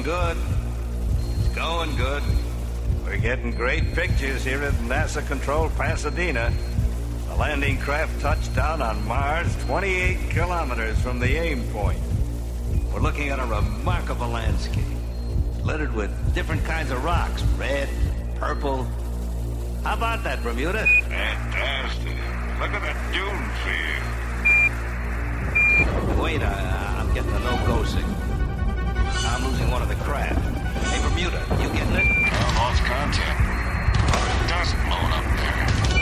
good. It's going good. We're getting great pictures here at NASA Control Pasadena. The landing craft touched down on Mars 28 kilometers from the aim point. We're looking at a remarkable landscape, littered with different kinds of rocks, red, purple. How about that, Bermuda? Fantastic. Look at the dune field. Wait, I'm getting a no-go signal. I'm losing one of the craft. Hey, Bermuda, you getting it? I lost contact. Dust blowing up there.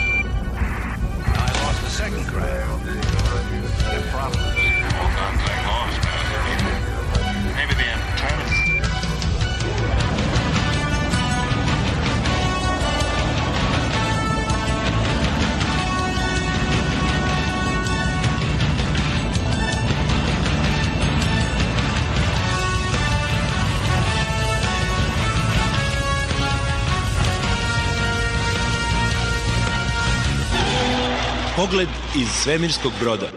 I lost the second craft. Got problems. No contact lost, man. Maybe the antennas. Pogled iz svemirskog broda.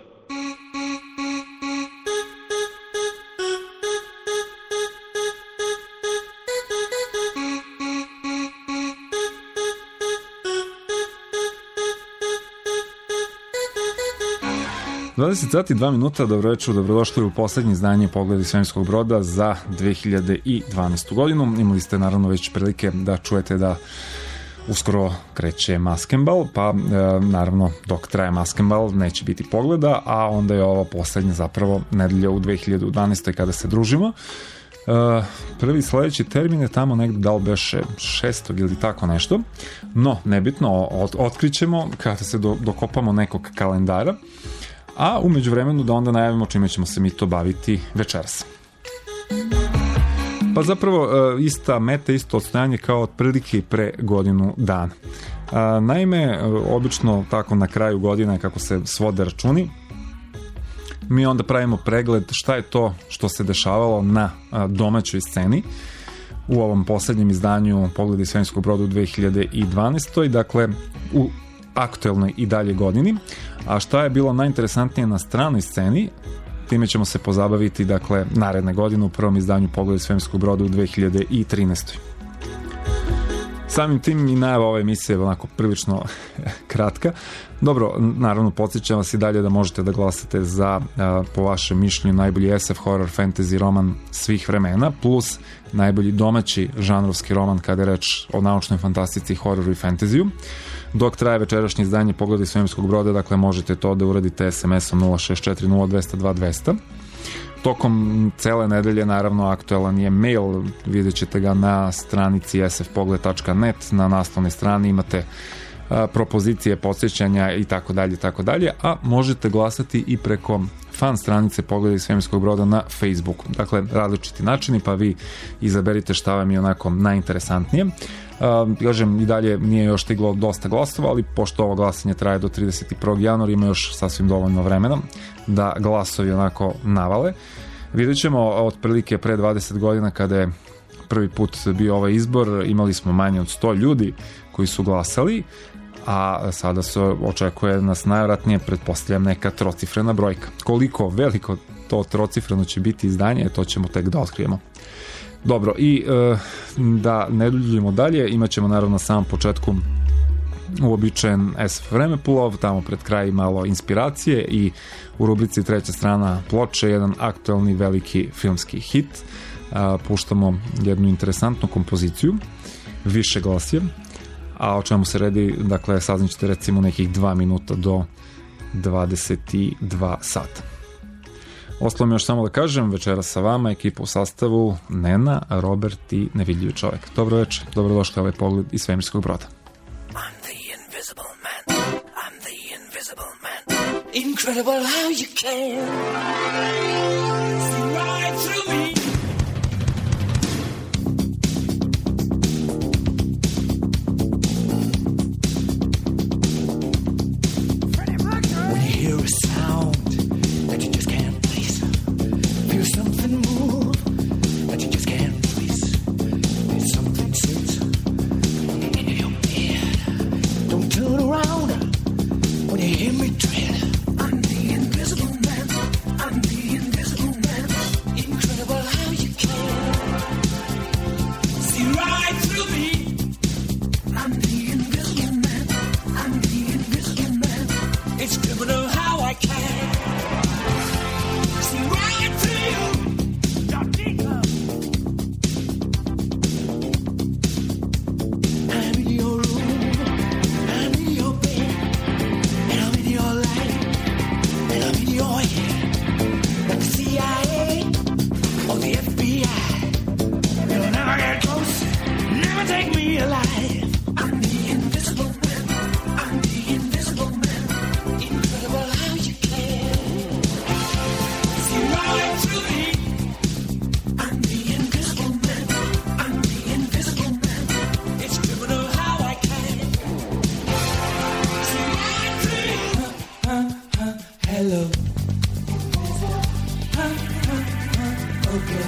Sati 2 minuta, dobro večer, dobrodošli u poslednje izdanje Pogled iz svemirskog broda za 2012. godinu. Imali ste naravno već prilike da čujete da uskoro kreće Maskenbal, pa naravno dok traje Maskenbal neće biti Pogleda, a onda je ovo poslednja zapravo nedelja u 2012. kada se družimo. Prvi sledeći termin je tamo negde da li beše 6. ili tako nešto, no nebitno, otkrićemo kada se dokopamo nekog kalendara, a umeđu vremenu da onda najavimo čime ćemo se mi to baviti večeras. Pa zapravo ista meta, isto odstojanje kao otprilike pre godinu dana. Naime, obično tako na kraju godine kako se svode računi, mi onda pravimo pregled šta je to što se dešavalo na domaćoj sceni u ovom poslednjem izdanju Pogleda iz svemirskog broda u 2012. Dakle, u aktuelnoj i dalje godini. A šta je bilo najinteresantnije na stranoj sceni, time ćemo se pozabaviti, dakle, naredne godine u prvom izdanju Pogleda iz svemirskog broda u 2013. Samim tim i najava ove emisije je onako prilično kratka. Dobro, naravno podsjećam vas i dalje da možete da glasate za, po vašem mišljenju, najbolji SF horror fantasy roman svih vremena, plus najbolji domaći žanrovski roman kada je reč o naučnoj fantastici, hororu i fantaziju. Dok traje večerašnje izdanje Pogleda iz svemirskog broda, dakle možete to da uradite SMS-om 064020202. Tokom cele nedelje, naravno, aktuelan je mail, vidjet ćete ga na stranici sfpogled.net, na naslovnoj strani imate propozicije, podsjećanja i tako dalje, a možete glasati i preko fan stranice Pogleda iz svemirskog broda na Facebooku. Dakle, različiti načini, pa vi izaberite šta vam je onako najinteresantnije. Kažem, i dalje nije još stiglo dosta glasova, ali pošto ovo glasanje traje do 31. januara, ima još sasvim dovoljno vremena da glasovi onako navale. Vidjet ćemo, otprilike pre 20 godina kada je prvi put bio ovaj izbor, imali smo manje od 100 ljudi koji su glasali, a sada se očekuje nas najvratnije, pretpostavljam, neka trocifrena brojka. Koliko veliko to trocifreno će biti izdanje, to ćemo tek da otkrijemo. Dobro, i da ne duljimo dalje, imat ćemo naravno na samom početku uobičajen SF vremeplov, tamo pred kraj malo inspiracije i u rubrici treća strana ploče jedan aktuelni veliki filmski hit. Puštamo jednu interesantnu kompoziciju, više glasije, a o čemu se radi, dakle, saznaćete recimo nekih 2 minuta do 22 sata. Ostalo mi još samo da kažem, večera sa vama ekipa u sastavu Nena, Robert i Nevidljivi čovjek. Dobro večer, dobrodošli ovaj Pogled iz svemirskog broda. I'm the invisible man, I'm the invisible man. Incredible how you can see right through me. When you hear a sound that you just can't place, feel something move that you just can't place, there's something sits in your head. Don't turn around when you hear me tread. I'm the invisible man, I'm the invisible alive. I'm the invisible man. I'm the invisible man. Incredible how you can see right through me. I'm the invisible man. I'm the invisible man. It's criminal how I can see right through. Hello. Okay.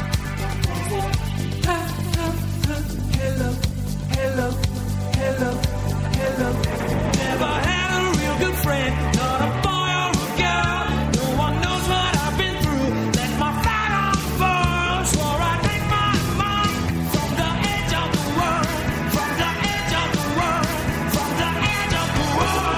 Hello, hello, hello, hello. Never had a real good friend, not a boy or a girl. No one knows what I've been through. Let my flag on burn. Swore I'd make my mark from the edge of the world, from the edge of the world, from the edge of the world.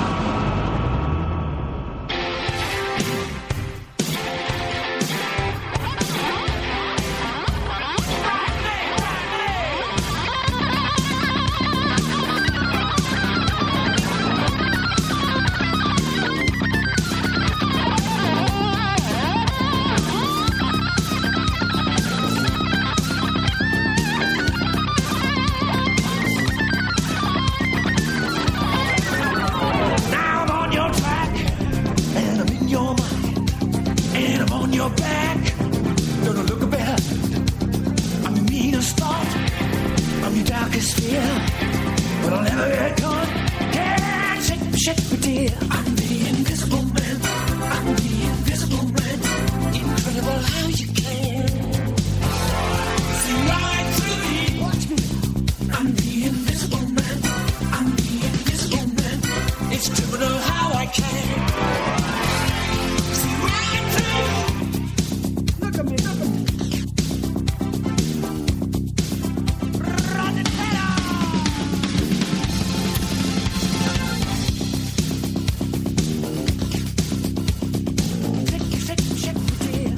Now I'm on your track, and I'm in your mind, and I'm on your back. Don't look behind. I'm your meanest thought, I'm your darkest fear, but I'll never get caught. Can't shake me, dear. I'm the invisible man. I'm the invisible man. Incredible how you can see right through me. Watch me. I'm the invisible man. I'm the invisible man. It's criminal how I can see right through. Look at me, look at me. Run it better. Shake me, dear.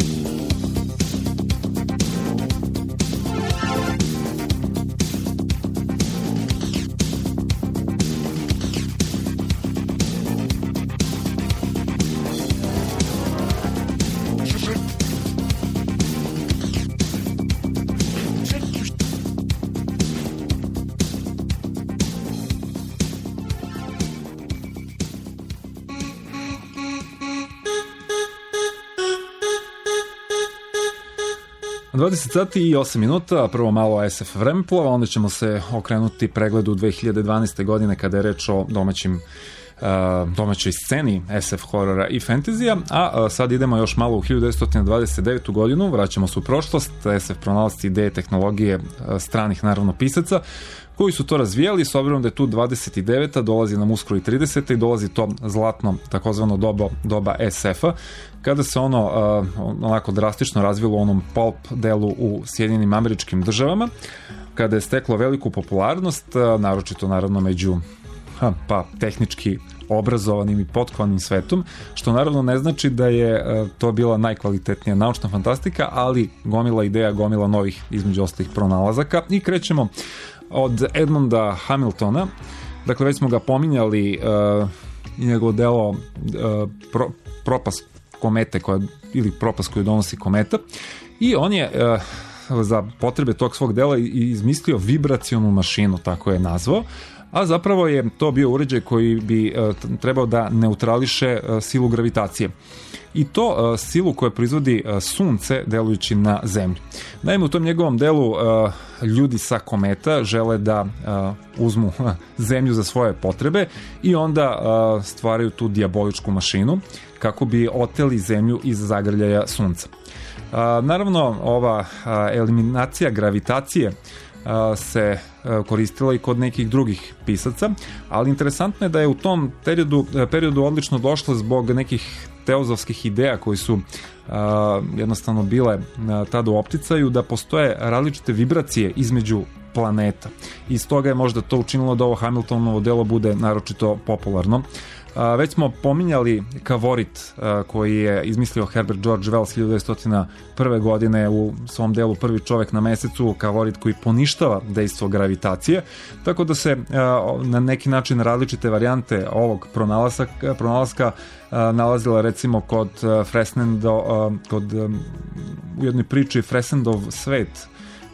Dvadeset sati i 8 minuta, prvo malo SF vremeplova, onda ćemo se okrenuti pregledu 2012. godine kada je reč o domaćoj sceni SF horora i fantazija, a sad idemo još malo u 1929. godinu, vraćamo se u prošlost, SF pronalasci ideje, tehnologije stranih naravno pisaca, koji su to razvijali, s obzirom da je tu 29. dolazi nam uskoro i 30. i dolazi to zlatno, takozvano doba SF-a, kada se ono onako drastično razvilo u onom pulp delu u Sjedinjenim Američkim Državama, kada je steklo veliku popularnost, naročito naravno među tehnički obrazovanim i potkovanim svetom, što naravno ne znači da je to bila najkvalitetnija naučna fantastika, ali gomila ideja, gomila novih između ostalih pronalazaka. I krećemo od Edmonda Hamiltona. Dakle, već smo ga pominjali i njegovo delo propast komete ili propast koju donosi kometa, i on je za potrebe tog svog dela izmislio vibracionu mašinu, tako je nazvao, a zapravo je to bio uređaj koji bi trebao da neutrališe silu gravitacije. I to silu koju proizvodi sunce delujući na zemlju. Naime, u tom njegovom delu ljudi sa kometa žele da uzmu zemlju za svoje potrebe i onda stvaraju tu dijaboličku mašinu kako bi oteli zemlju iz zagrljaja sunca. Naravno, ova eliminacija gravitacije se koristila i kod nekih drugih pisaca, ali interesantno je da je u tom periodu odlično došlo zbog nekih teozofskih ideja koji su jednostavno bile tada u opticaju, da postoje različite vibracije između planeta. I stoga je možda to učinilo da ovo Hamiltonovo delo bude naročito popularno. Već smo pominjali Kavorit koji je izmislio Herbert George Wells 1901. godine u svom delu Prvi čovek na mesecu, Kavorit koji poništava dejstvo gravitacije, tako da se na neki način različite varijante ovog pronalaska nalazila recimo kod u jednoj priči Fresendov svet,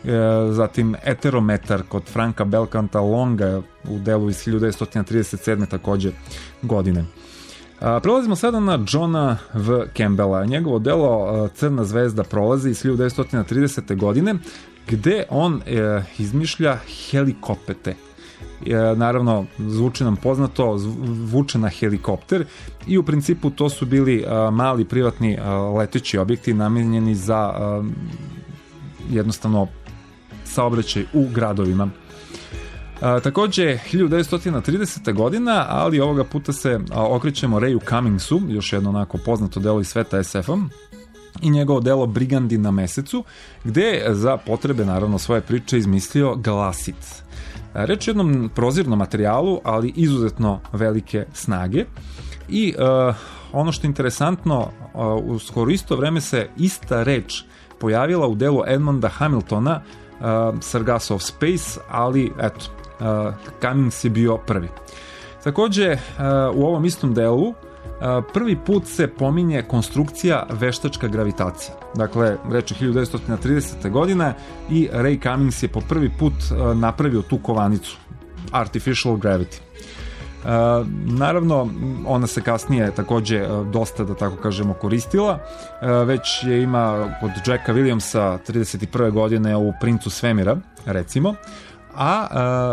zatim Eterometar kod Franka Belcanta Longa u delu iz 1937. takođe godine. Prelazimo sada na Johna V. Campbella. Njegovo delo Crna zvezda prolazi iz 1930. godine, gde on izmišlja helikopete. Naravno, zvuči nam poznato, vuče na helikopter i u principu to su bili mali privatni leteći objekti namenjeni za jednostavno saobraćaj u gradovima. Takođe 1930. godina, ali ovoga puta se okrećemo Rayu Cummingsu, još jedno onako poznato delo iz sveta SF-a, i njegovo delo Brigandi na mesecu, gde je za potrebe naravno svoje priče izmislio glasit. Reč je o jednom prozirnom materijalu, ali izuzetno velike snage i ono što je interesantno, u skoro isto vreme se ista reč pojavila u delu Edmonda Hamiltona Sargasso of Space, ali eto, Cummings je bio prvi. Takođe, u ovom istom delu prvi put se pominje konstrukcija veštačka gravitacija. Dakle, reč je 1930. godina i Ray Cummings je po prvi put napravio tu kovanicu, Artificial Gravity. Naravno, ona se kasnije takođe dosta, da tako kažemo, koristila. Već je ima kod Jacka Williamsa 31. godine u Princu svemira, recimo, a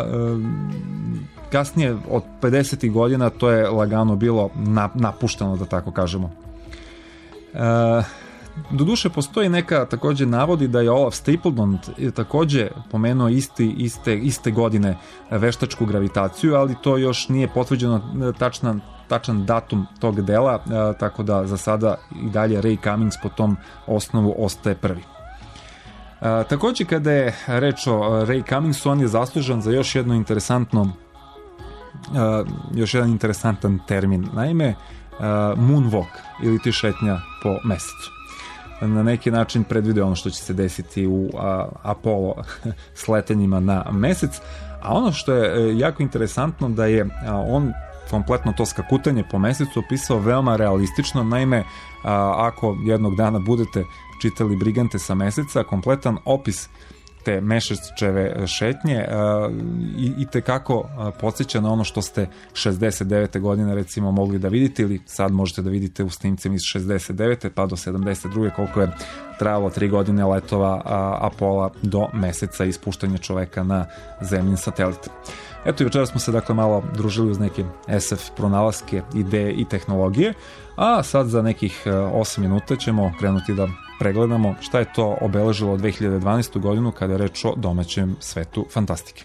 kasnije od 50. godina to je lagano bilo napušteno, da tako kažemo. Doduše, postoji neka takođe navodi da je Olaf Stapledon takođe pomenuo iste godine veštačku gravitaciju, ali to još nije potvrđeno tačan datum tog dela, tako da za sada i dalje Ray Cummings po tom osnovu ostaje prvi. Takođe, kada je reč o Ray Cummingsu, on je zaslužan za još jedan interesantan termin. Naime, moonwalk ili ti šetnja po mesecu. Na neki način predvide ono što će se desiti u Apollo sletenjima na mesec, a ono što je jako interesantno da je on kompletno to skakutanje po mesecu opisao veoma realistično. Naime, ako jednog dana budete čitali Brigante sa meseca, kompletan opis te mesečeve šetnje i tekako podsjeća na ono što ste 69. godine recimo mogli da vidite, ili sad možete da vidite u snimcima iz 69. pa do 72. koliko je trajalo 3 godine letova Apola do meseca i ispuštanja čoveka na zemljin satelit. Eto, i večera smo se dakle malo družili uz neke SF pronalaske, ideje i tehnologije, a sad za nekih 8 minuta ćemo krenuti da pregledamo šta je to obeležilo 2012. godinu kada je reč o domaćem svetu fantastike.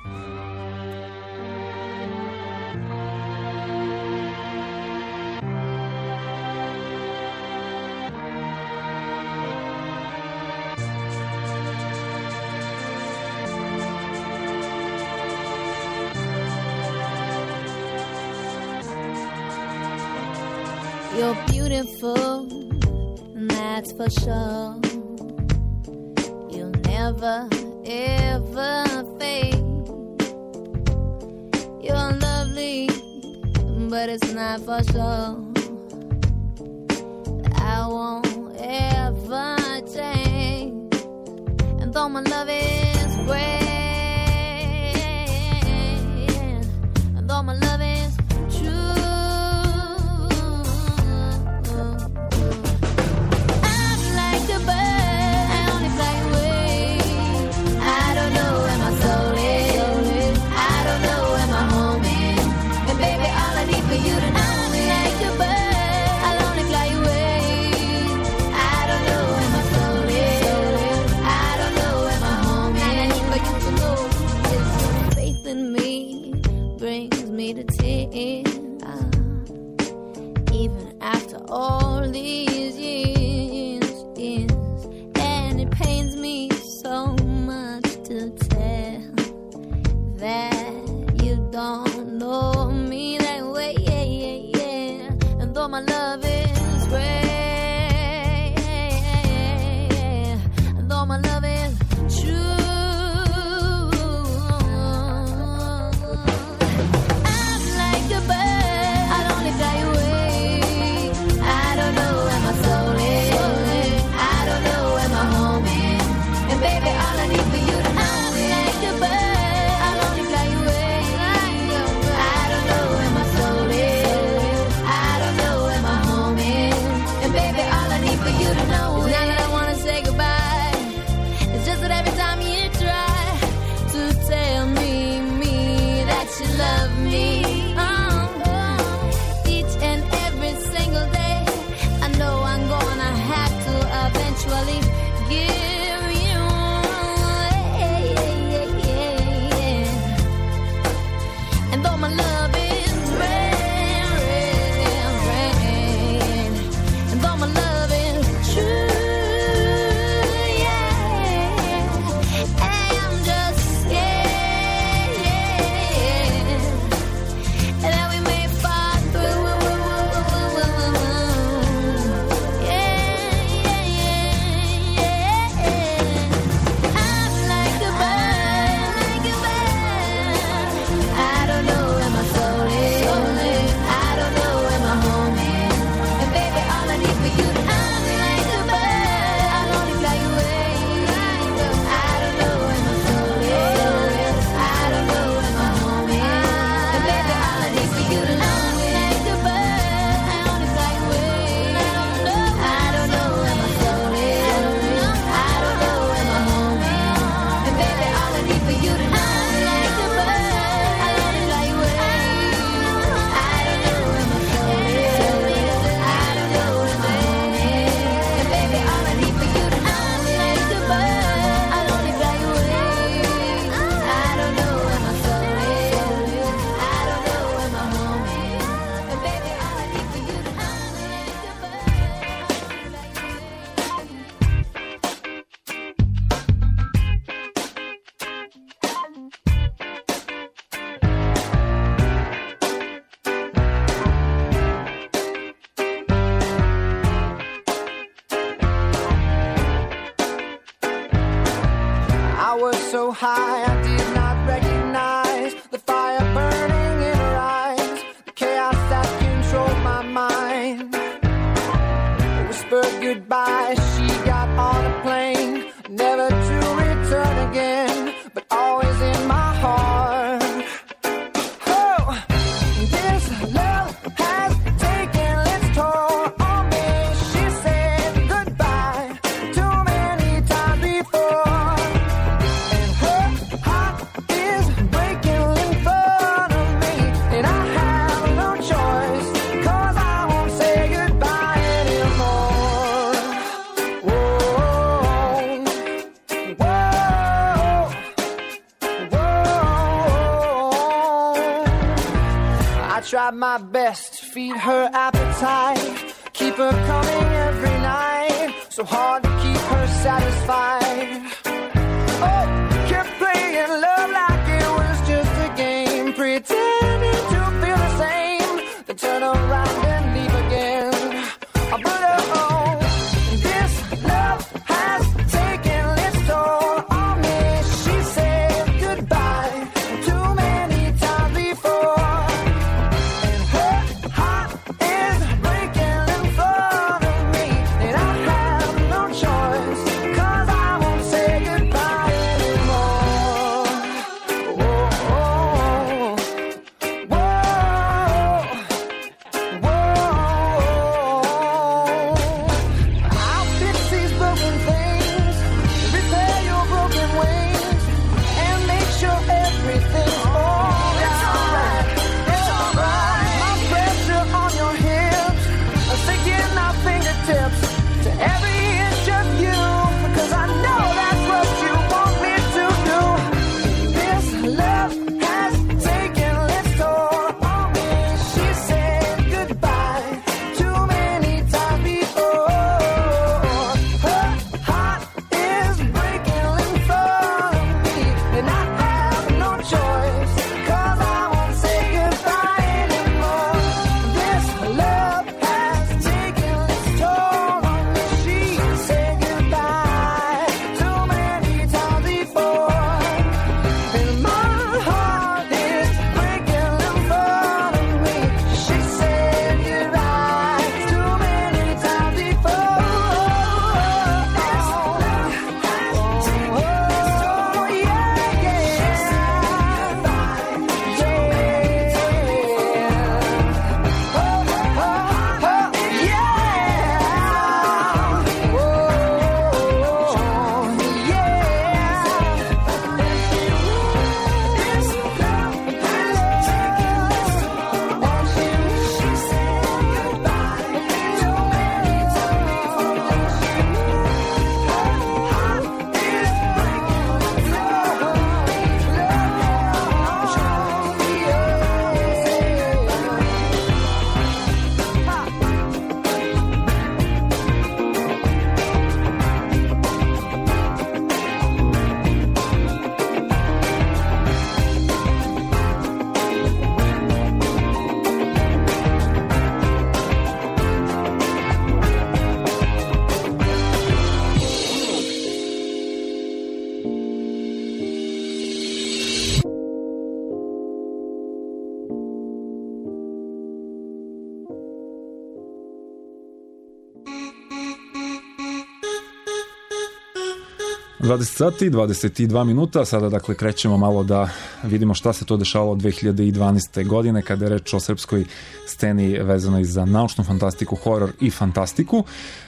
You're beautiful, and that's for sure. You'll never, ever fade. You're lovely, but it's not for sure. I won't ever change. And though my love is great, and though my love is true, to tears, even after all these years, and it pains me so much to tell that you don't know me that way, and though my love is great, and though my love is true, baby, tried my best to feed her appetite, keep her coming every night, so hard to keep her satisfied. Oh, kept playing love like it was just a game, pretending to feel the same, then turn around and leave again. But oh, this love has taken its toll on me. She said goodbye too many times before, and her heart is breaking in front of me, and I have no choice, 'cause I won't say goodbye anymore. Whoa, whoa, whoa, whoa. I'll fix these broken things, repair your broken wings, and make sure everything's alright. It's alright. My pressure on your hips, sinking our fingertips to every inch of you, because I know that's what you want me to do. This love has taken its toll on me. She said goodbye too many times before. Her heart is breaking in front of me, and I have no choice, 'cause I won't say goodbye anymore. This love has taken its toll on me. She said goodbye too many times before, and my heart is breaking in front of me. She said goodbye too many times before. This love has taken its toll, yeah, yeah. She said goodbye too many times sati i 22 minuta, sada dakle krećemo malo da vidimo šta se to dešavalo 2012. godine kada je reč o srpskoj sceni vezanoj za naučnu fantastiku, horor i fantastiku.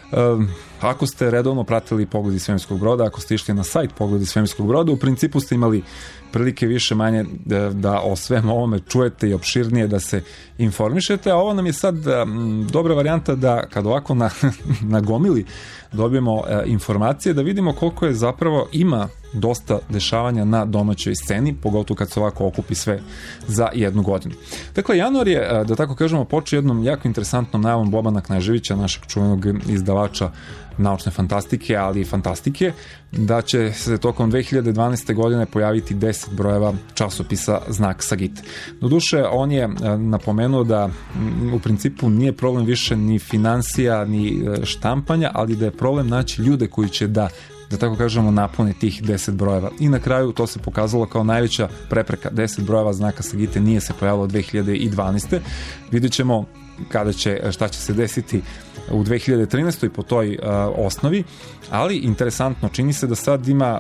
Ako ste redovno pratili Pogled iz svemirskog broda, ako ste išli na sajt Pogled iz svemirskog broda, u principu ste imali prilike više manje da o svemu ovome čujete i opširnije da se informišete, a ovo nam je sad dobra varijanta da kad ovako na gomili dobijemo informacije, da vidimo koliko je zapravo ima dosta dešavanja na domaćoj sceni, pogotovo kad se ovako okupi sve za jednu godinu. Dakle, januar je, da tako kažemo, počeo jednom jako interesantnom najavom Bobana Kneževića, našeg čuvenog izdavača naučne fantastike, ali i fantastike, da će se tokom 2012. godine pojaviti 10 brojeva časopisa Znak Sagite. Doduše, on je napomenuo da u principu nije problem više ni finansija, ni štampanja, ali da je problem naći ljude koji će da tako kažemo, napune tih 10 brojeva. I na kraju to se pokazalo kao najveća prepreka. 10 brojeva Znaka Sagite nije se pojavilo 2012. Vidjet ćemo šta će se desiti u 2013. po toj osnovi, ali interesantno, čini se da sad ima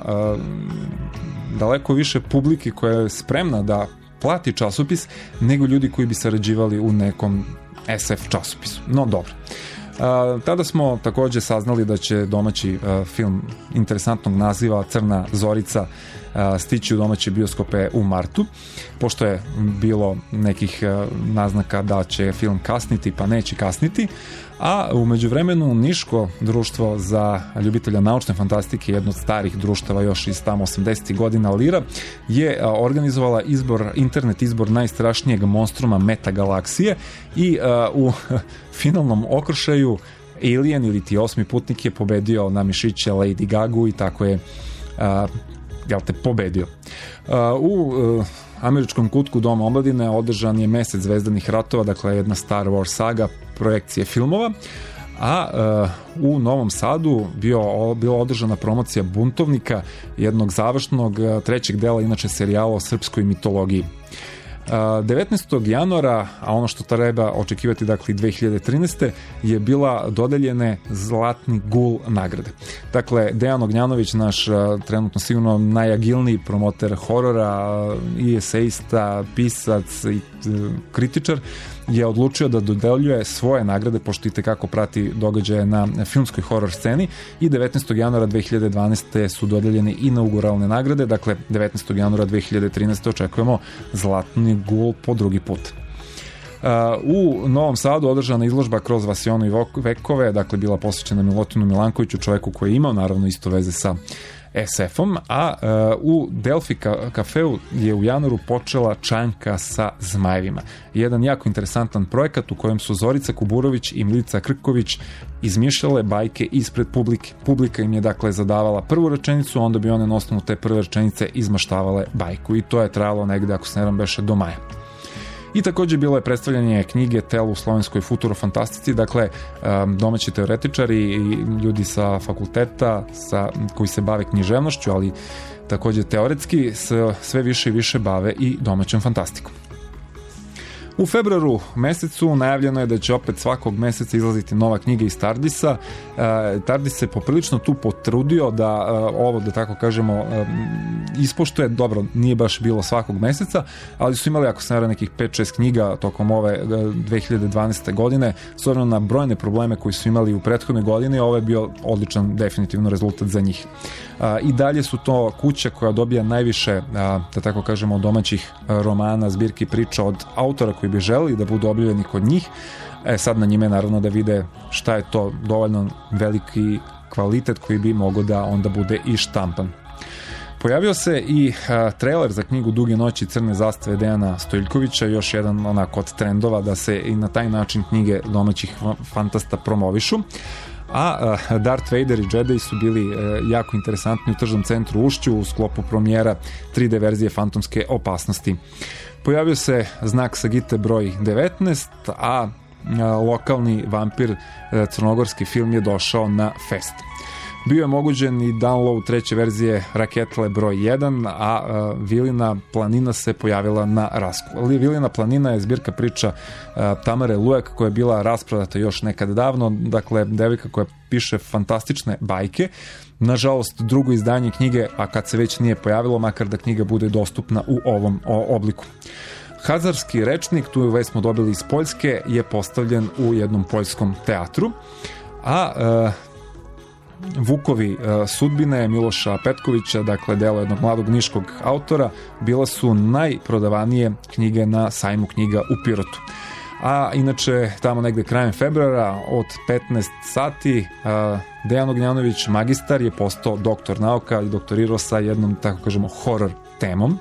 daleko više publike koja je spremna da plati časopis nego ljudi koji bi sarađivali u nekom SF časopisu. No dobro. Tada smo takođe saznali da će domaći film interesantnog naziva Crna Zorica stići u domaće bioskope u martu, pošto je bilo nekih naznaka da će film kasniti, pa neće kasniti, A u međuvremenu Niško društvo za ljubitelja naučne fantastike, jedno od starih društava još iz tamo 80. godina, Lira, je organizovala internet izbor najstrašnijeg monstruma metagalaksije i u finalnom okršaju Alien ili ti 8. putnik je pobedio na mišiće Lady Gagu i tako je pobedio. U američkom kutku Doma omladine održan je Mesec zvezdanih ratova, dakle jedna Star Wars saga, projekcije filmova, a u Novom Sadu bila održana promocija Buntovnika, jednog završnog trećeg dela, inače serijala o srpskoj mitologiji. 19. januara, a ono što treba očekivati, dakle 2013. je bila dodeljene Zlatni gul nagrade. Dakle, Dejan Ognjanović, naš trenutno sigurno najagilniji promoter horora i esejista, pisac i kritičar, je odlučio da dodeljuje svoje nagrade, pošto itekako prati događaje na filmskoj horor sceni, i 19. januara 2012. su dodeljene inauguralne nagrade, dakle 19. januara 2013. očekujemo Zlatni gul po drugi put. U Novom Sadu održana izložba Kroz vasione i vekove, dakle bila posvećena Milutinu Milankoviću, čoveku koji je imao naravno isto veze sa SF-om, a u Delfi kafeu je u januaru počela Čanka sa zmajevima. Jedan jako interesantan projekat u kojem su Zorica Kuburović i Milica Krković izmišljale bajke ispred publike. Publika im je dakle zadavala prvu rečenicu, onda bi one na osnovu te prve rečenice izmaštavale bajku i to je trajalo negde, ako se ne varam, beše do maja. I također bilo je predstavljanje knjige Tel u slovenskoj futurofantastici, dakle domaći teoretičari i ljudi sa fakulteta koji se bave književnošću, ali također teoretski sve više i više bave i domaćom fantastikom. U februaru mesecu najavljeno je da će opet svakog meseca izlaziti nova knjiga iz Tardisa. Tardis se poprilično tu potrudio da ovo, da tako kažemo, ispoštuje. Dobro, nije baš bilo svakog meseca, ali su imali, ako se ne varam, nekih 5-6 knjiga tokom ove 2012. godine. S obzirom na brojne probleme koji su imali u prethodnoj godini, ovo je bio odličan definitivno rezultat za njih. I dalje su to kuća koja dobija najviše, da tako kažemo, domaćih romana, zbirki priča od autora koji bi želeli da budu objavljeni kod njih. Sad na njime naravno da vide šta je to dovoljno veliki kvalitet koji bi mogao da onda bude i štampan. Pojavio se i trailer za knjigu Duge noći crne zastave Dejana Stojiljkovića, još jedan onako od trendova da se i na taj način knjige domaćih fantasta promovišu. A Darth Vader i Jedi su bili jako interesantni u Tržnom centru Ušću u sklopu premijera 3D verzije Fantomske opasnosti. Pojavio se Znak Sagite broj 19, a lokalni vampir crnogorski film je došao na fest. Bio je mogućen i download treće verzije Raketle broj 1, a Vilina planina se pojavila na rasku. Vilina planina je zbirka priča Tamare Lujak koja je bila rasprodata još nekad davno, dakle devojka koja piše fantastične bajke. Nažalost, drugo izdanje knjige, a kad se već nije pojavilo, makar da knjiga bude dostupna u ovom obliku. Hazarski rečnik, tu već smo dobili iz Poljske, je postavljen u jednom poljskom teatru, a Vukovi sudbine Miloša Petkovića, dakle delo jednog mladog niškog autora, bila su najprodavanije knjige na sajmu knjiga u Pirotu. A inače, tamo negde krajem februara od 15 sati Dejan Ognjanović, magistar, je postao doktor nauka i doktorirao sa jednom, tako kažemo, horor temom.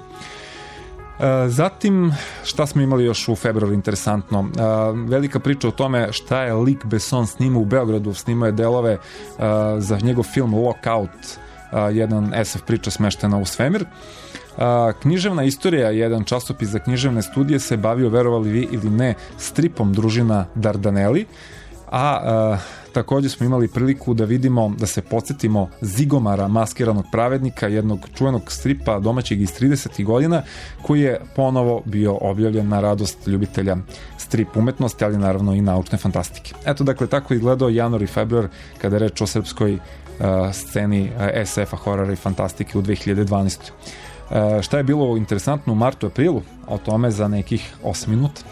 Zatim, šta smo imali još u februaru interesantno? Velika priča o tome šta je Luc Besson snimao u Beogradu. Snimao je delove za njegov film Lockout, jedan SF priča smeštena u svemir. Književna istorija, jedan časopis za književne studije, se bavio, verovali vi ili ne, stripom Družina Dardaneli, a također smo imali priliku da vidimo, da se podsjetimo Zigomara, maskiranog pravednika, jednog čuvenog stripa domaćeg iz 30. godina, koji je ponovo bio objavljen na radost ljubitelja strip umetnosti, ali naravno i naučne fantastike. Eto, dakle, tako je izgledao januar i februar kada je reč o srpskoj sceni SF-a, horora i fantastike u 2012. Šta je bilo interesantno u martu, aprilu? O tome za nekih 8 minuta.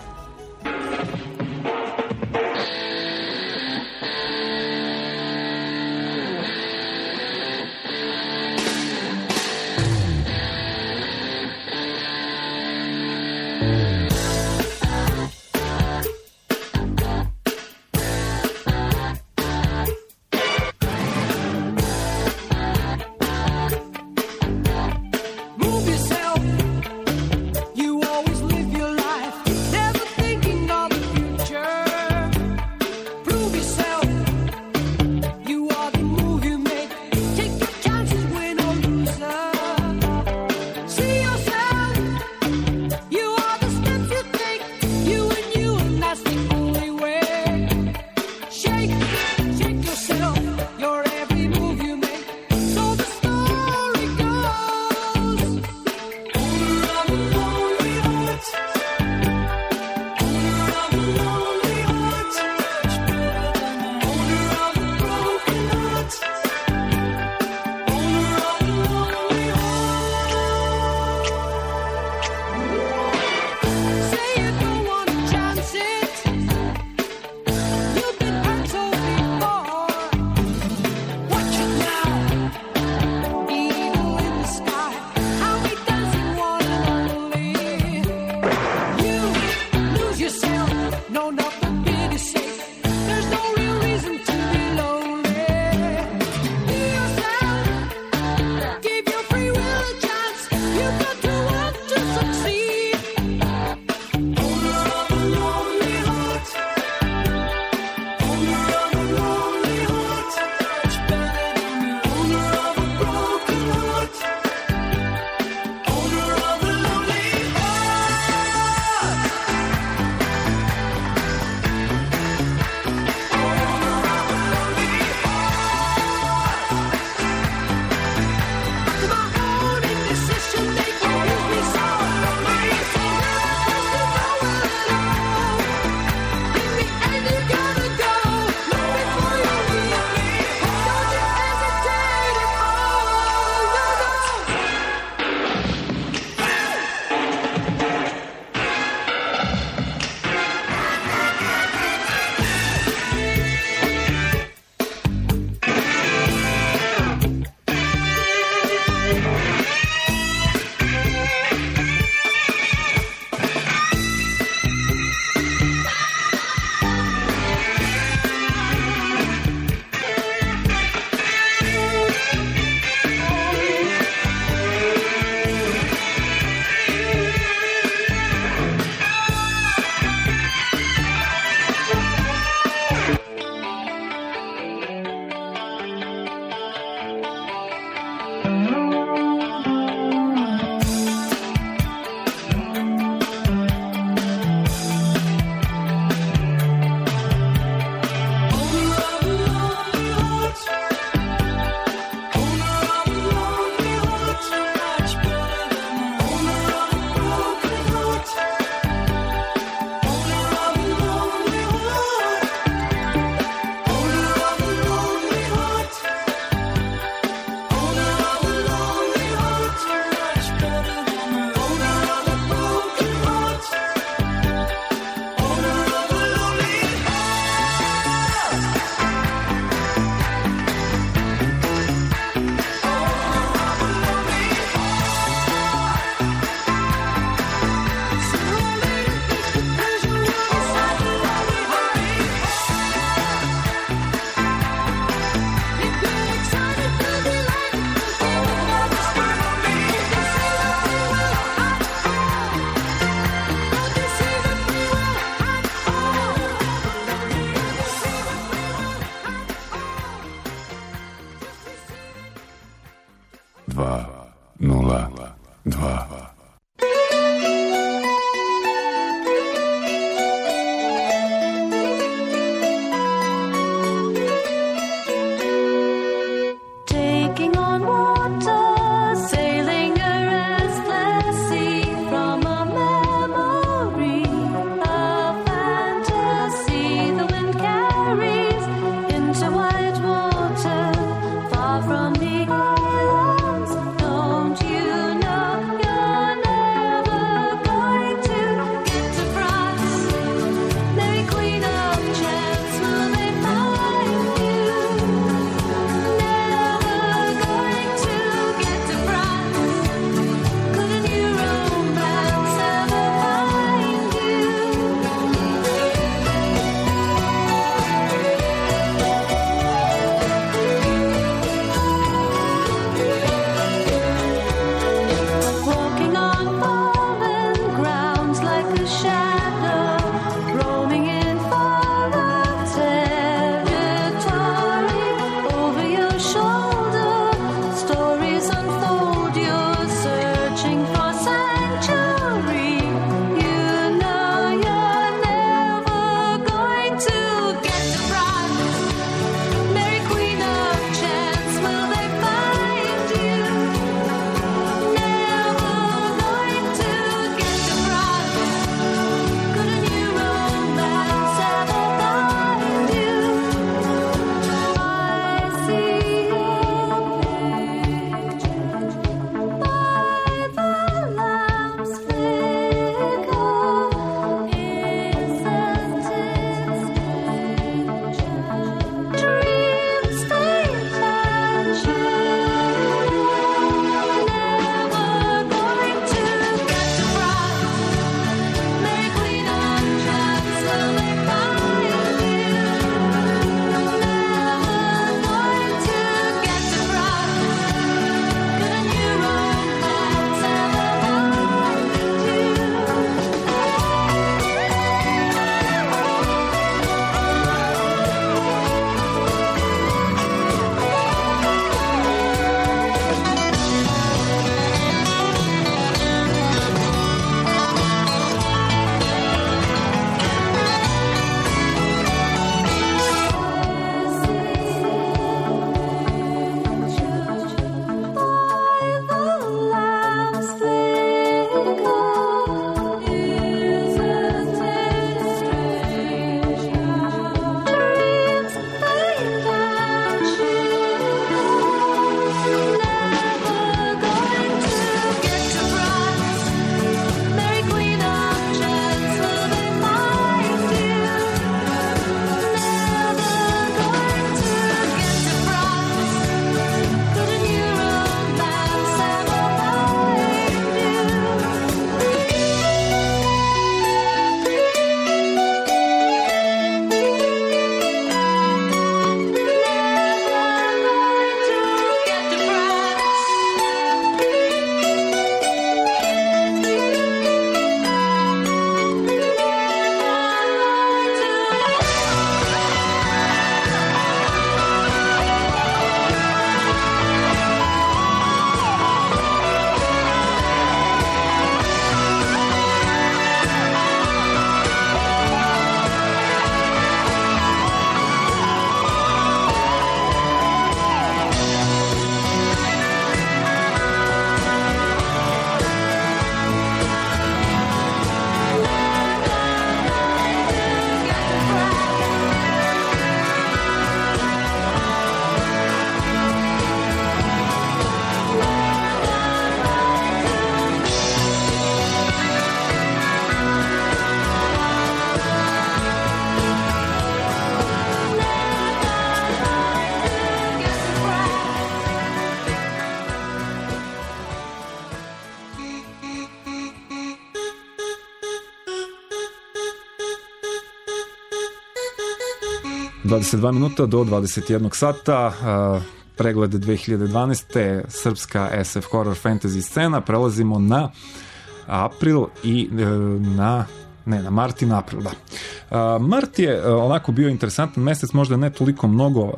22 minuta do 21 sata, pregled 2012. Srpska SF horror fantasy scena. Prelazimo na april i na mart i na april, da. Mart je onako bio interesantan mesec, možda ne toliko mnogo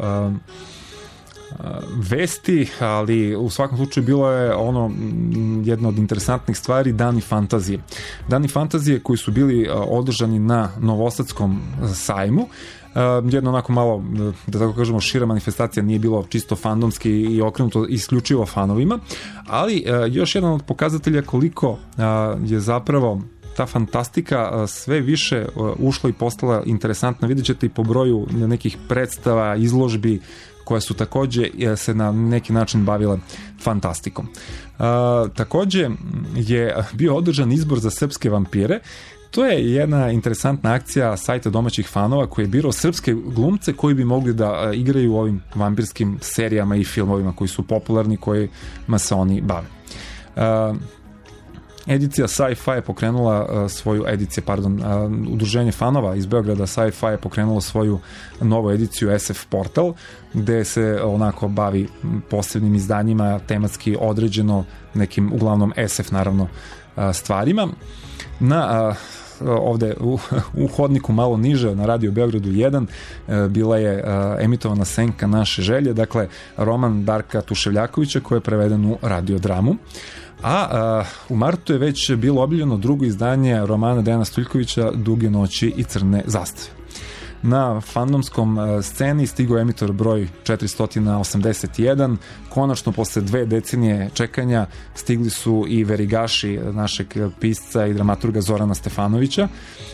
vesti, ali u svakom slučaju bilo je jedna od interesantnih stvari, Dani fantazije. Dani fantazije koji su bili održani na Novosadskom sajmu. Jedno onako malo, da tako kažemo, šira manifestacija, nije bilo čisto fandomski i okrenuto isključivo fanovima, ali još jedan od pokazatelja koliko je zapravo ta fantastika sve više ušla i postala interesantna. Vidjet ćete i po broju nekih predstava, izložbi koje su takođe se na neki način bavile fantastikom. Takođe je bio održan izbor za srpske vampire. To je jedna interesantna akcija sajta domaćih fanova koji je birao srpske glumce koji bi mogli da igraju u ovim vampirskim serijama i filmovima koji su popularni, kojima se oni bave. Edicija Sci-Fi je pokrenula udruženje fanova iz Beograda Sci-Fi je pokrenulo svoju novu ediciju SF Portal, gde se onako bavi posebnim izdanjima, tematski određeno nekim, uglavnom SF naravno, stvarima. Ovde u hodniku malo niže na Radio Beogradu 1 bila je emitovana Senka naše želje, dakle roman Darka Tuševljakovića koji je preveden u radiodramu. A u martu je već bilo objavljeno drugo izdanje romana Dejana Stojiljkovića Duge noći i crne zastave. Na fandomskom sceni stigao je emitor broj 481. Konačno, posle 2 decenije čekanja, stigli su i verigaši našeg pisca i dramaturga Zorana Stefanovića.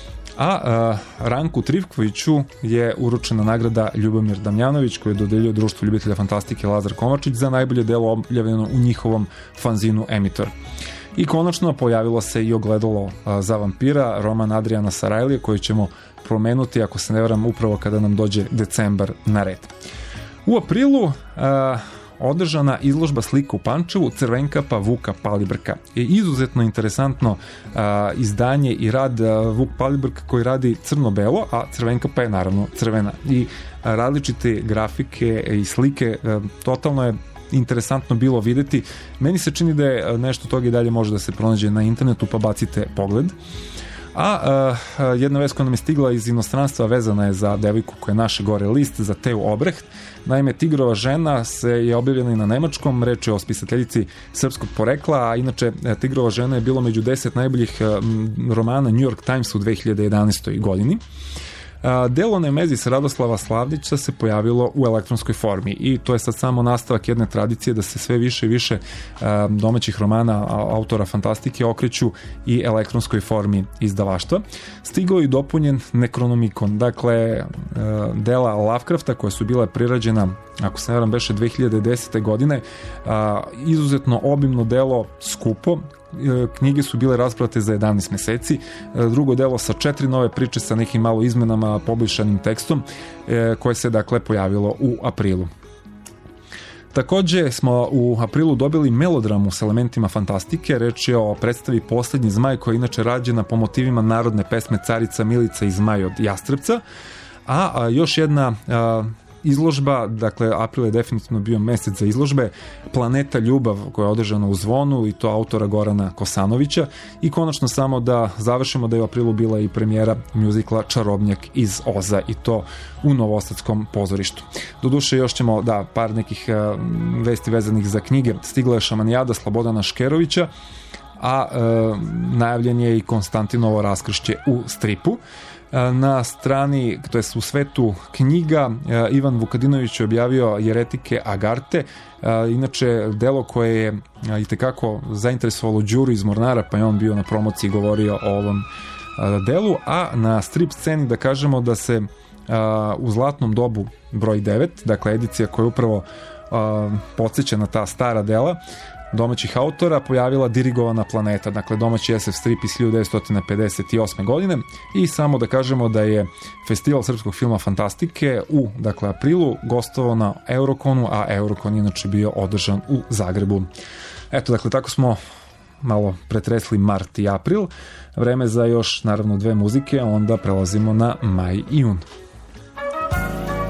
A Ranku Trivkoviću je uručena nagrada Ljubomir Damjanović, koji je dodelio Društvu ljubitelja fantastike Lazar Kovačić za najbolje delo objavljeno u njihovom fanzinu Emitor. I konačno pojavilo se i ogledalo za vampira, roman Adriana Sarajlije, koji ćemo promenuti, ako se ne varam, upravo kada nam dođe decembar na red. U aprilu održana izložba slika u Pančevu Crvenkapa Vuka Palibrka. Je izuzetno interesantno izdanje i rad Vuk Palibrk koji radi crno-belo, a Crvenkapa je naravno crvena. I različite grafike i slike, totalno je interesantno bilo videti. Meni se čini da je nešto toga i dalje može da se pronađe na internetu, pa bacite pogled. A jedna vest koja nam je stigla iz inostranstva vezana je za devojku koja je naše gore list, za Teu Obreht. Naime, Tigrova žena se je objavljena i na nemačkom, reč je o spisateljici srpskog porekla, a inače Tigrova žena je bilo među 10 najboljih romana New York Times u 2011. godini. Delo Nemezis Radoslava Slavdića se pojavilo u elektronskoj formi i to je sad samo nastavak jedne tradicije da se sve više i više domaćih romana autora fantastike okreću i elektronskoj formi izdavaštva. Stigao i dopunjen Necronomicon, dakle dela Lovecrafta koja su bila prirađena, ako se ne varam, beše 2010. godine, izuzetno obimno delo, skupo. Knjige su bile rasprate za 11 meseci, drugo delo sa 4 nove priče sa nekim malo izmenama, poboljšanim tekstom, koje se dakle pojavilo u aprilu. Takođe smo u aprilu dobili melodramu s elementima fantastike, reč je o predstavi Poslednji zmaj, koja je inače rađena po motivima narodne pesme Carica Milica i Zmaj od Jastrepca, a još jedna izložba, dakle april je definitivno bio mesec za izložbe, Planeta ljubav koja je održana u Zvonu i to autora Gorana Kosanovića, i konačno samo da završimo da je u aprilu bila i premijera mjuzikla Čarobnjak iz Oza i to u Novosadskom pozorištu. Doduše još ćemo par nekih vesti vezanih za knjige. Stigla je Šamanijada Slobodana Škerovića, a najavljen je i Konstantinovo raskršće u stripu. Na strani, to jest u svetu knjiga, Ivan Vukadinović je objavio Jeretike Agarte, inače delo koje je itekako zainteresovalo Đuru iz Mornara, pa je on bio na promociji i govorio o ovom delu, a na strip sceni da kažemo da se u Zlatnom dobu broj 9, dakle edicija koja je upravo podsjeća na ta stara dela domaćih autora, pojavila Dirigovana planeta, dakle domaći SF strip iz 1958. godine, i samo da kažemo da je Festival srpskog filma fantastike u aprilu gostovao na Euroconu, a Eurocon inače bio održan u Zagrebu. Eto, dakle, tako smo malo pretresli mart i april. Vreme za još, naravno, 2 muzike, onda prelazimo na maj i jun.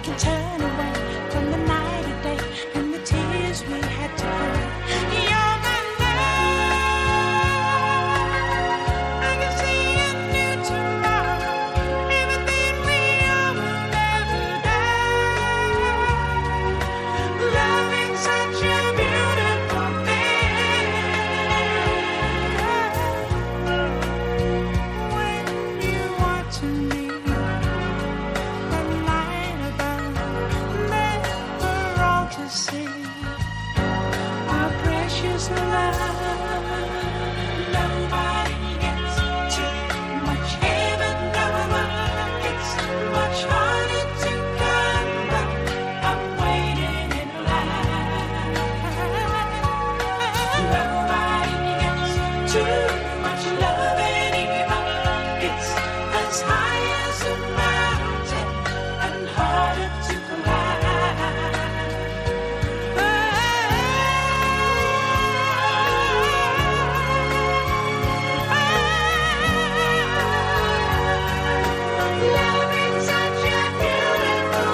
can turn away from the night of day and the tears we had to cry. You're my love. I can see a new tomorrow. Everything we are will never die. Loving such a beautiful thing. When you want to me, the light above, never wrong to see. Our precious love, nobody gets too much heaven, no one. It's much harder to come, but I'm waiting in line. Nobody gets too much love anymore. It's as high as a mountain and harder to Loving such a beautiful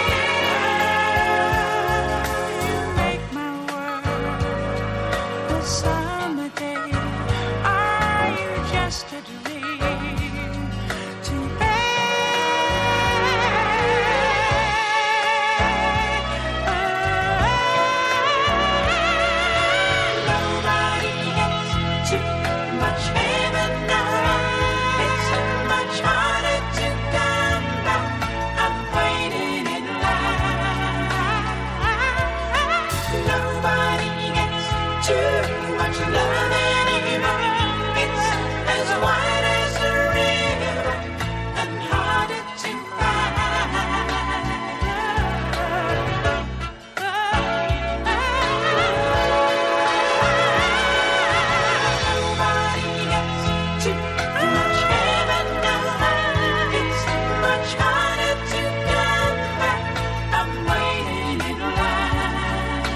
thing. You make my world a summer day. Are you just a dream to Nobody gets too much heaven now. It's much harder to come back. I'm waiting in line. Nobody gets too much love anymore. It's as wide as a river and harder to Nobody gets too much heaven now. It's much harder to come back. I'm waiting in line.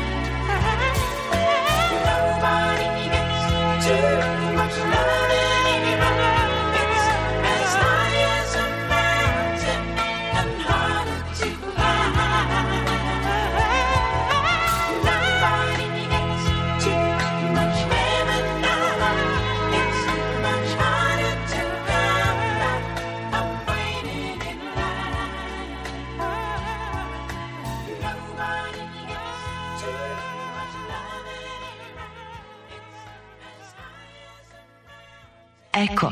Nobody gets too much love anymore. It's as high as a mountain and harder to climb. Nobody gets too much heaven now. It's much harder to come back. I'm waiting in line. Nobody gets too much love anymore. It's as high as a Eko.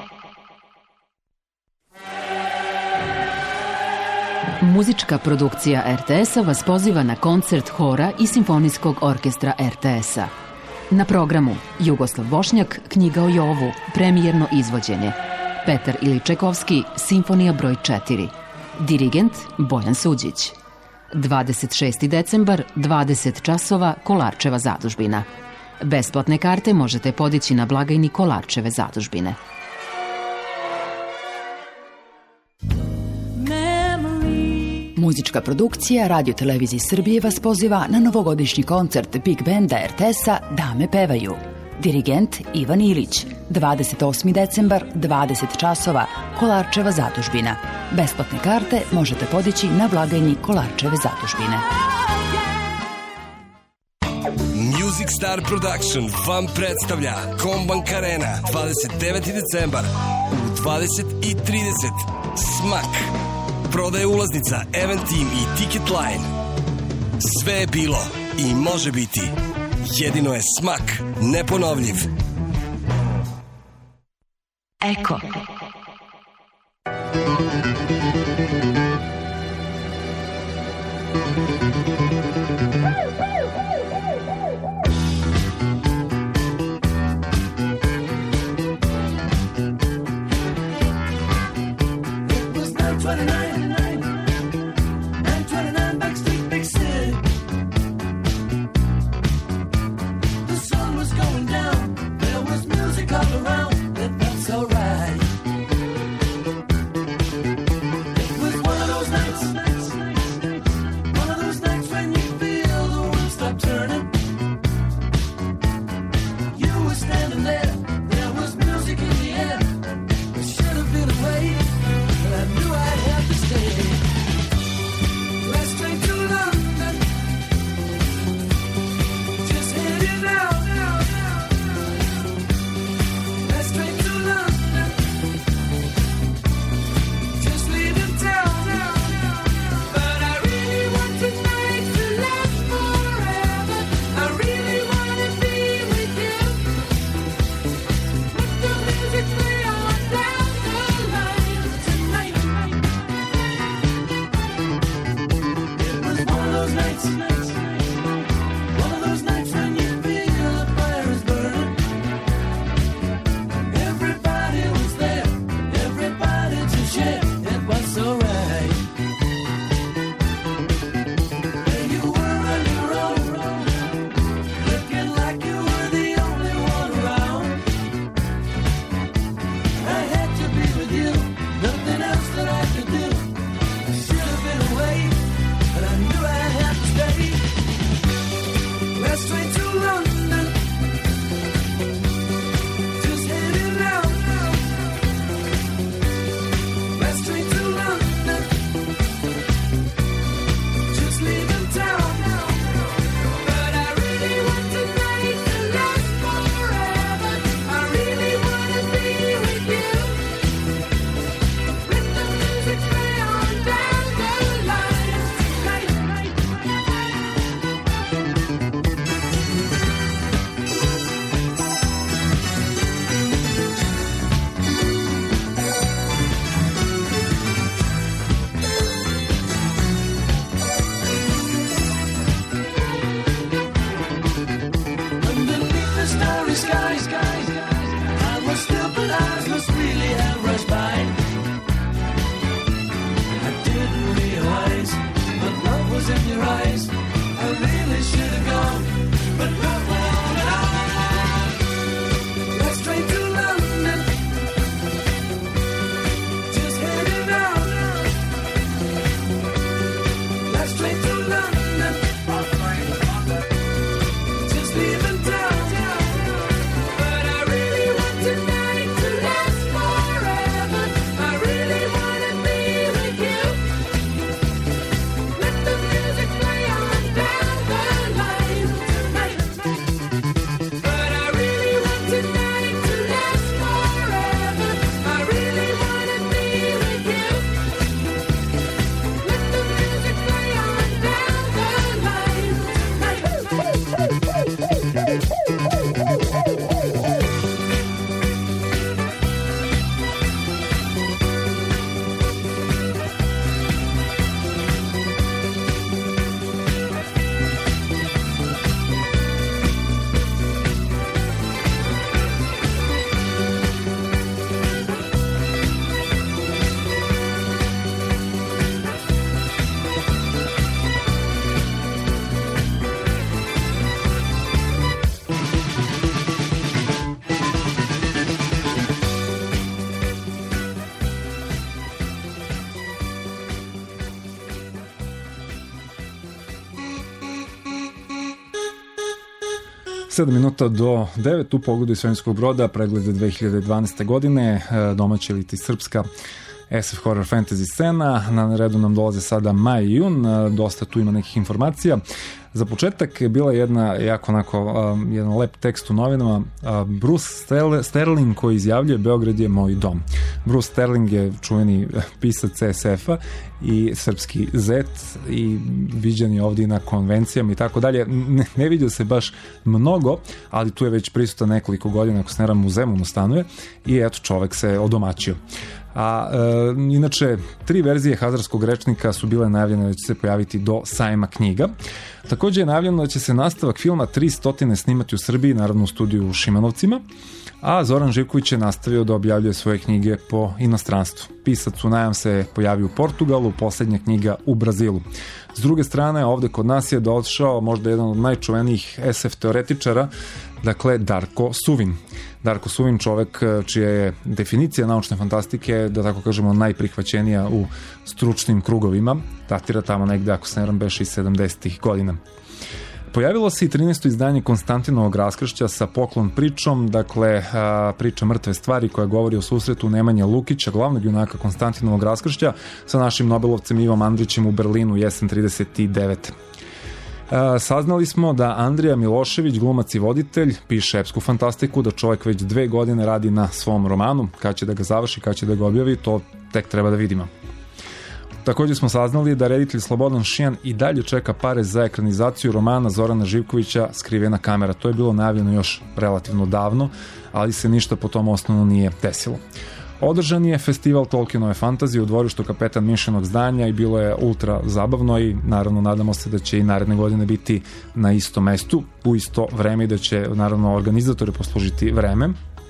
Muzička produkcija RTS-a vas poziva na koncert hora i simfonijskog orkestra RTS-a. Na programu Jugoslav Bošnjak, knjiga o Jovu, premijerno izvođenje. Petar Iličekovski, simfonija broj 4. Dirigent Bojan Suđić. 26. decembar, 20 časova, Kolarčeva zadužbina. Besplatne karte možete podići na blagajni Kolarčeve zadužbine. Muzička produkcija Radio Televizije Srbije vas poziva na novogodišnji koncert Big Banda RTS-a Dame pevaju. Dirigent Ivan Ilić. 28. decembar, 20 časova, Kolarčeva zadužbina. Besplatne karte možete podići na blagajni Kolarčeve zadužbine. Music Star Production vam predstavlja Kombank Arena 29. decembar u 20:30. Smak. Prodaje ulaznica Event Team i Ticket Line. Sve je bilo i može biti. Jedino je smak neponovljiv. Eko. Stay. those nights, one of those nights when you feel the fire is burning. Everybody was there, everybody to share. It was so right. And you were on your own, looking like you were the only one around. I had to be with you, nothing else that I could do. I should have been away, but I knew I had to stay. Went straight to London, just heading out. Went straight to London, just leaving town. But I really want tonight to last forever. I really want to be with you. Let the music play on down the line tonight. Underneath the starry sky, time was still, but eyes must really have rushed by. I didn't realize, but love was in your eyes. I really should have gone, but love went on and on. Went straight to London, just heading out. Went straight to London, just leaving town. But I really want tonight to last forever. I really want to be with you. Let the music play on down the line tonight. But I really want tonight to last forever. I really want to be with you. Let the music play on down the line tonight. Sedam minuta do 9 u pogledu iz Svemirskog broda, preglede 2012. godine, domaća ili ti srpska SF horror fantasy scena. Na redu nam dolaze sada maj i jun, dosta tu ima nekih informacija. Za početak je bila jedna jako jedan lep tekst u novinama. Bruce Sterling koji izjavljuje Beograd je moj dom. Bruce Sterling je čuveni pisac SF-a i srpski zet i viđen je ovdje na konvencijama i tako dalje. Ne vidio se baš mnogo, ali tu je već prisutan nekoliko godina, ako se ne varam, u Zemunu stanuje i eto, čovek se odomaćio. Inače, 3 verzije hazarskog rečnika su bile najavljene da će se pojaviti do sajma knjiga. Također je najavljeno da će se nastavak filma 300 snimati u Srbiji, naravno u studiju u Šimanovcima, a Zoran Živković je nastavio da objavljuje svoje knjige po inostranstvu. Pisac u najam se pojavio u Portugalu, posljednja knjiga u Brazilu. S druge strane, ovde kod nas je došao možda jedan od najčuvenijih SF teoretičara, dakle Darko Suvin. Darko Suvin, čovek čija je definicija naučne fantastike, da tako kažemo, najprihvaćenija u stručnim krugovima, datira tamo negde, ako se ne varam, beše iz 70-ih godina. Pojavilo se i 13. izdanje Konstantinovog raskršća sa poklon pričom, dakle priča Mrtve stvari koja govori o susretu Nemanje Lukića, glavnog junaka Konstantinovog raskršća, sa našim Nobelovcem Ivom Andrićem u Berlinu jesen 39. Saznali smo da Andrija Milošević, glumac i voditelj, piše epsku fantastiku, da čovjek već 2 godine radi na svom romanu. Kad će da ga završi, kad će da ga objavi, to tek treba da vidimo. Također smo saznali da reditelj Slobodan Šijan i dalje čeka pare za ekranizaciju romana Zorana Živkovića Skrivena kamera. To je bilo najavljeno još relativno davno, ali se ništa po tom osnovu nije desilo. Održan je festival Tolkienove fantazije u dvorištu Kapetan Mišenog zdanja i bilo je ultra zabavno i naravno nadamo se da će i naredne godine biti na istom mestu u isto vreme i da će naravno organizatori poslužiti vreme.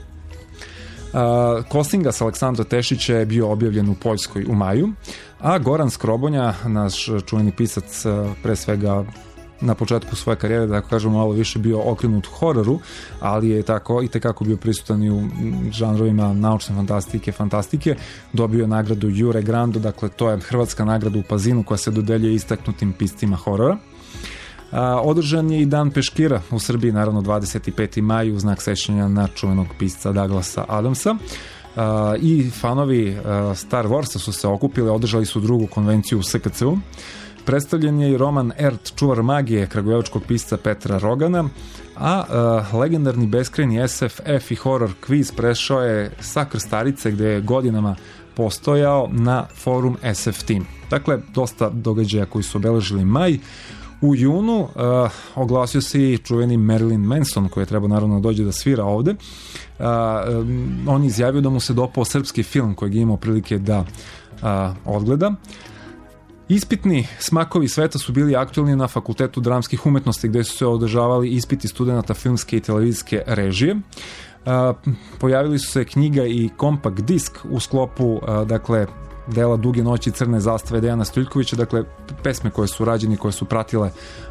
Kosingas Aleksandra Tešića je bio objavljen u Poljskoj u maju, a Goran Skrobonja, naš čuveni pisac, pre svega na početku svoje karijere, da tako kažemo, malo više bio okrenut hororu, ali je tako i tekako bio prisutan i u žanrovima naučne fantastike, dobio je nagradu Jure Grando, dakle to je hrvatska nagrada u Pazinu koja se dodeljuje istaknutim piscima horora. Održan je i Dan peškira u Srbiji, naravno 25. maj, u znak sećanja na čuvenog pisca Douglasa Adamsa. I fanovi Star Warsa su se okupili, održali su drugu konvenciju u SKC-u. Predstavljen je i roman Ert, čuvar magije kragujevačkog pisca Petra Rogana, a legendarni beskrajni SF i horror kviz prešao je sa Krstarice, gde je godinama postojao, na forum SF Team. Dakle, dosta događaja koji su obeležili maj. U junu oglasio se i čuveni Marilyn Manson, koji je trebao naravno dođe da svira ovde. On je izjavio da mu se dopao srpski film kojeg je imao prilike da odgleda. Ispitni smakovi sveta su bili aktualni na Fakultetu dramskih umetnosti, gde su se održavali ispiti studenta filmske i televizijske režije. Pojavili su se knjiga i kompakt disk u sklopu dakle dela Duge noći i crne zastave Dejana Stojiljkovića, dakle pesme koje su rađene, koje su pratile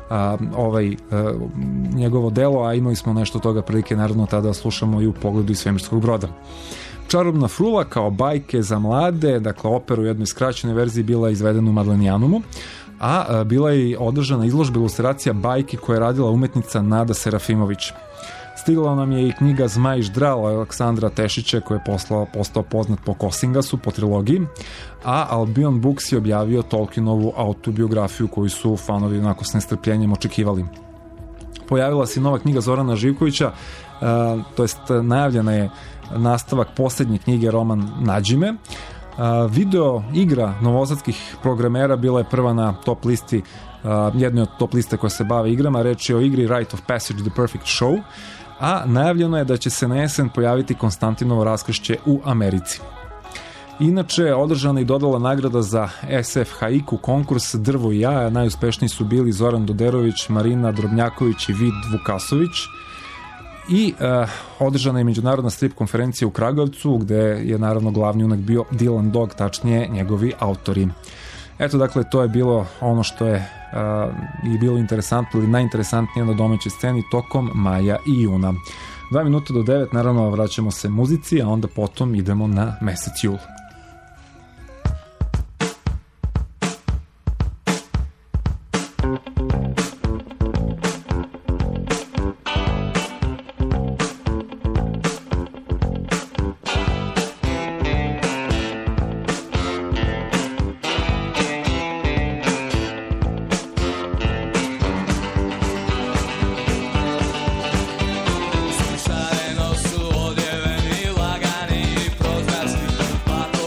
njegovo delo, a imali smo nešto toga prilike naravno tada slušamo i u Pogledu iz svemirskog broda. Čarobna frula kao bajke za mlade, dakle opera u jednoj skraćenoj verziji, bila je izvedena u Madlenijanumu, a bila je i održana izložba ilustracija bajki koje je radila umetnica Nada Serafimović. Stigla nam je i knjiga Zmaj i ždral Aleksandra Tešića, koji je postao poznat po Kosingasu, po trilogiji, a Albion Books je objavio Tolkienovu autobiografiju koju su fanovi onako s nestrpljenjem očekivali. Pojavila se nova knjiga Zorana Živkovića, to jest najavljena je nastavak posljednje knjige, roman Nađime. Video igra novosadskih programera bila je prva na top listi, jednoj od top liste koja se bave igrama. Reč je o igri Rite of Passage The Perfect Show, a najavljeno je da će se na jesen pojaviti Konstantinovo raskršće u Americi. Inače, održana i dodala nagrada za SF Haiku konkurs Drvo i ja. Najuspešniji su bili Zoran Doderović, Marina Drobnjaković i Vid Vukasović. I održana je međunarodna strip konferencija u Kragujevcu, gde je naravno glavni junak bio Dylan Dog, tačnije njegovi autori. Eto, dakle, to je bilo ono što je i bilo interesantno ili najinteresantnije na domaćoj sceni tokom maja i juna. 2 minuta do 9, naravno vraćamo se muzici, a onda potom idemo na mesec jul. Šareno su odjeveni, lagani i prozračni,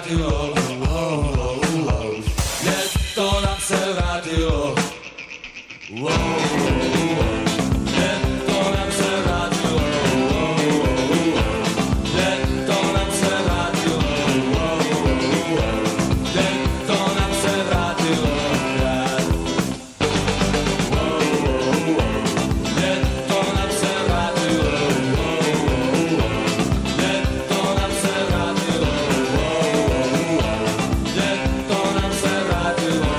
vratilo, ljeto nam se vratilo, ljeto nam se vratilo, ljeto nam se vratilo, ljeto nam se vratilo, ljeto nam se vratilo, ljeto nam se vratilo, ljeto nam se vratilo,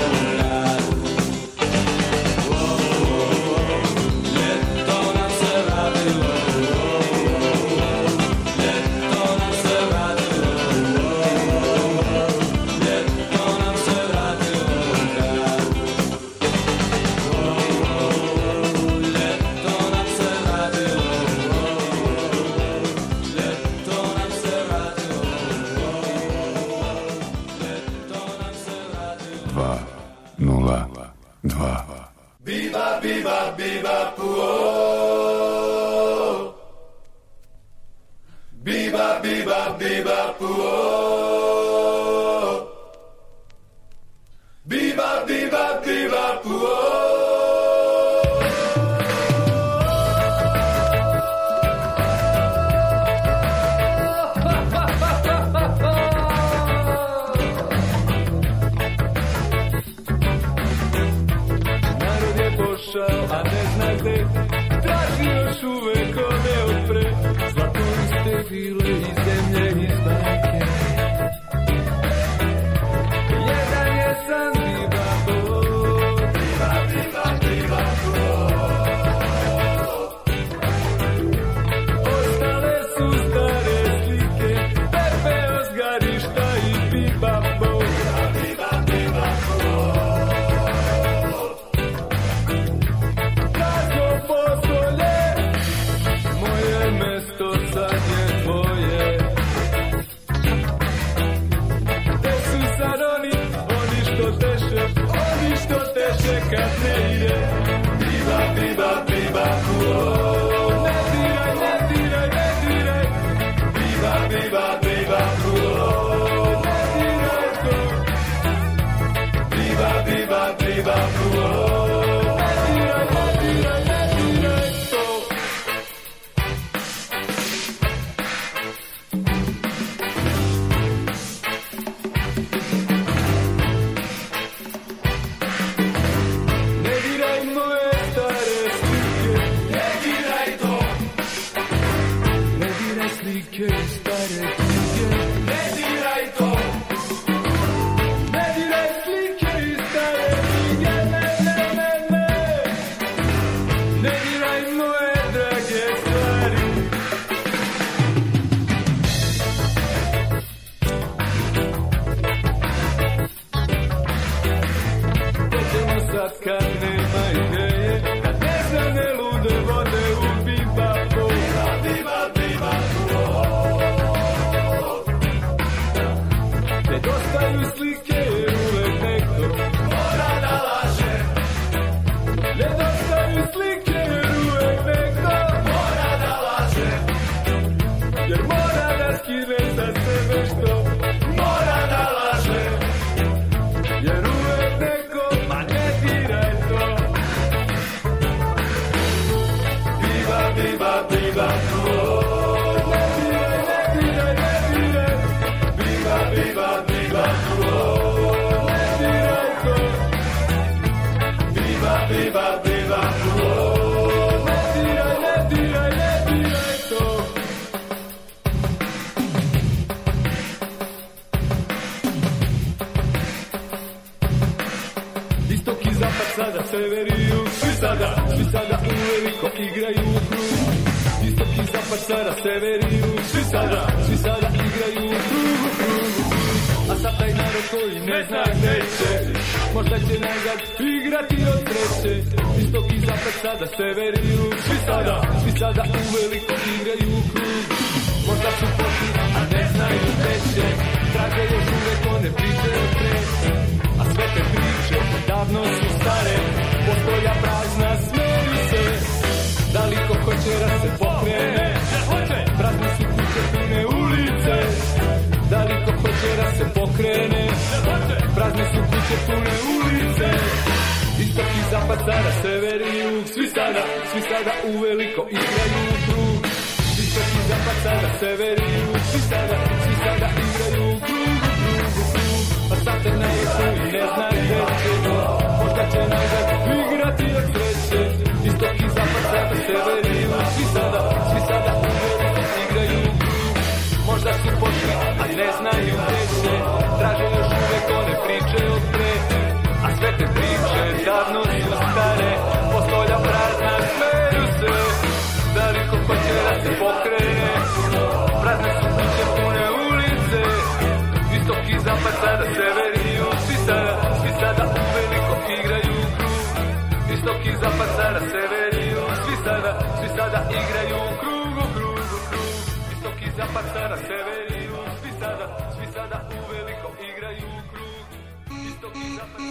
Biba, biba, biba, puo. Biba, biba, biba, puo. Biba, biba, biba, puo. A ne zna gde, traži još uvek ode od pre, zlatoriste vile i zemlje iz bajke. Jedan je san biba bo, biba, biba, biba bo. Ostale su stare slike, pepeo s garišta i biba bo, biba, biba bo. Kad ne ide, biba, biba, biba, puo. Ne diraj, ne diraj, ne diraj, biba, biba, biba, puo. Ne diraj to, biba, biba, biba, puo. Ne diraj, ne diraj, ne diraj to. Kad nema ideje, kad nezvane lude vode u biba bo, biba, biba, biba bo. Nedostaju slike jer uvek neko mora da laže. Nedostaju slike jer uvek neko mora da laže. Jer mora da skine sa sebe što mora da laže. Jer uvek neko, ma ne diraj to. Biba, biba, biba, puo. Ne diraj, ne diraj, ne diraj. Biba, biba, biba, puo. Ne diraj to. Biba, biba, biba, puo. Ne diraj, ne diraj, ne diraj to. Istok i zapad sada, sever i jug, svi sada uveliko igraju u krug. Istok i zapad sada, sever i jug, svi sada igraju u krug. A sad taj narod koji ne zna gde će, možda će najzad igrati od sreće. Istok i zapad sada, sever i jug, svi sada uveliko igraju u krug. Možda su pošli, a ne znaju gde će, traže još uvek one priče od pre. A sve te priče davno su stare, postolja prazna, smeri se. Da li ko hoće da se pokrene, prazne su kuće, pune ulice. Da li ko hoće da se pokrene, pokrene. Prazne su kuće, pune ulice, istok i zapad, sada sever i jug. Svi sada uveliko igraju u krug. Istok i zapad, sada sever i jug. Svi sada igraju u krug. A sad te na vrhu i ne zna gdje će go. Možda će nazad igrati od sreće. Istok i zapad, sada sever i jug. Svi sada uveliko igraju u krug. Možda su pošli, a ne znaju gdje će. Traže još uvek one priče od pre. A sve te priče davno su stare. Postolja prazna, smeju se. Daleko ko će da se pokrene. Prazne su kuće, pune ulice, istok i zapad, sada sever i jug. Svi sada uveliko igraju u krug. Istok i zapad, sada sever i jug. Svi sada igraju u krug, u krug, u krug. Istok i zapad, sada sever i jug. Svi sada uveliko igraju u krug. Istok i zapad.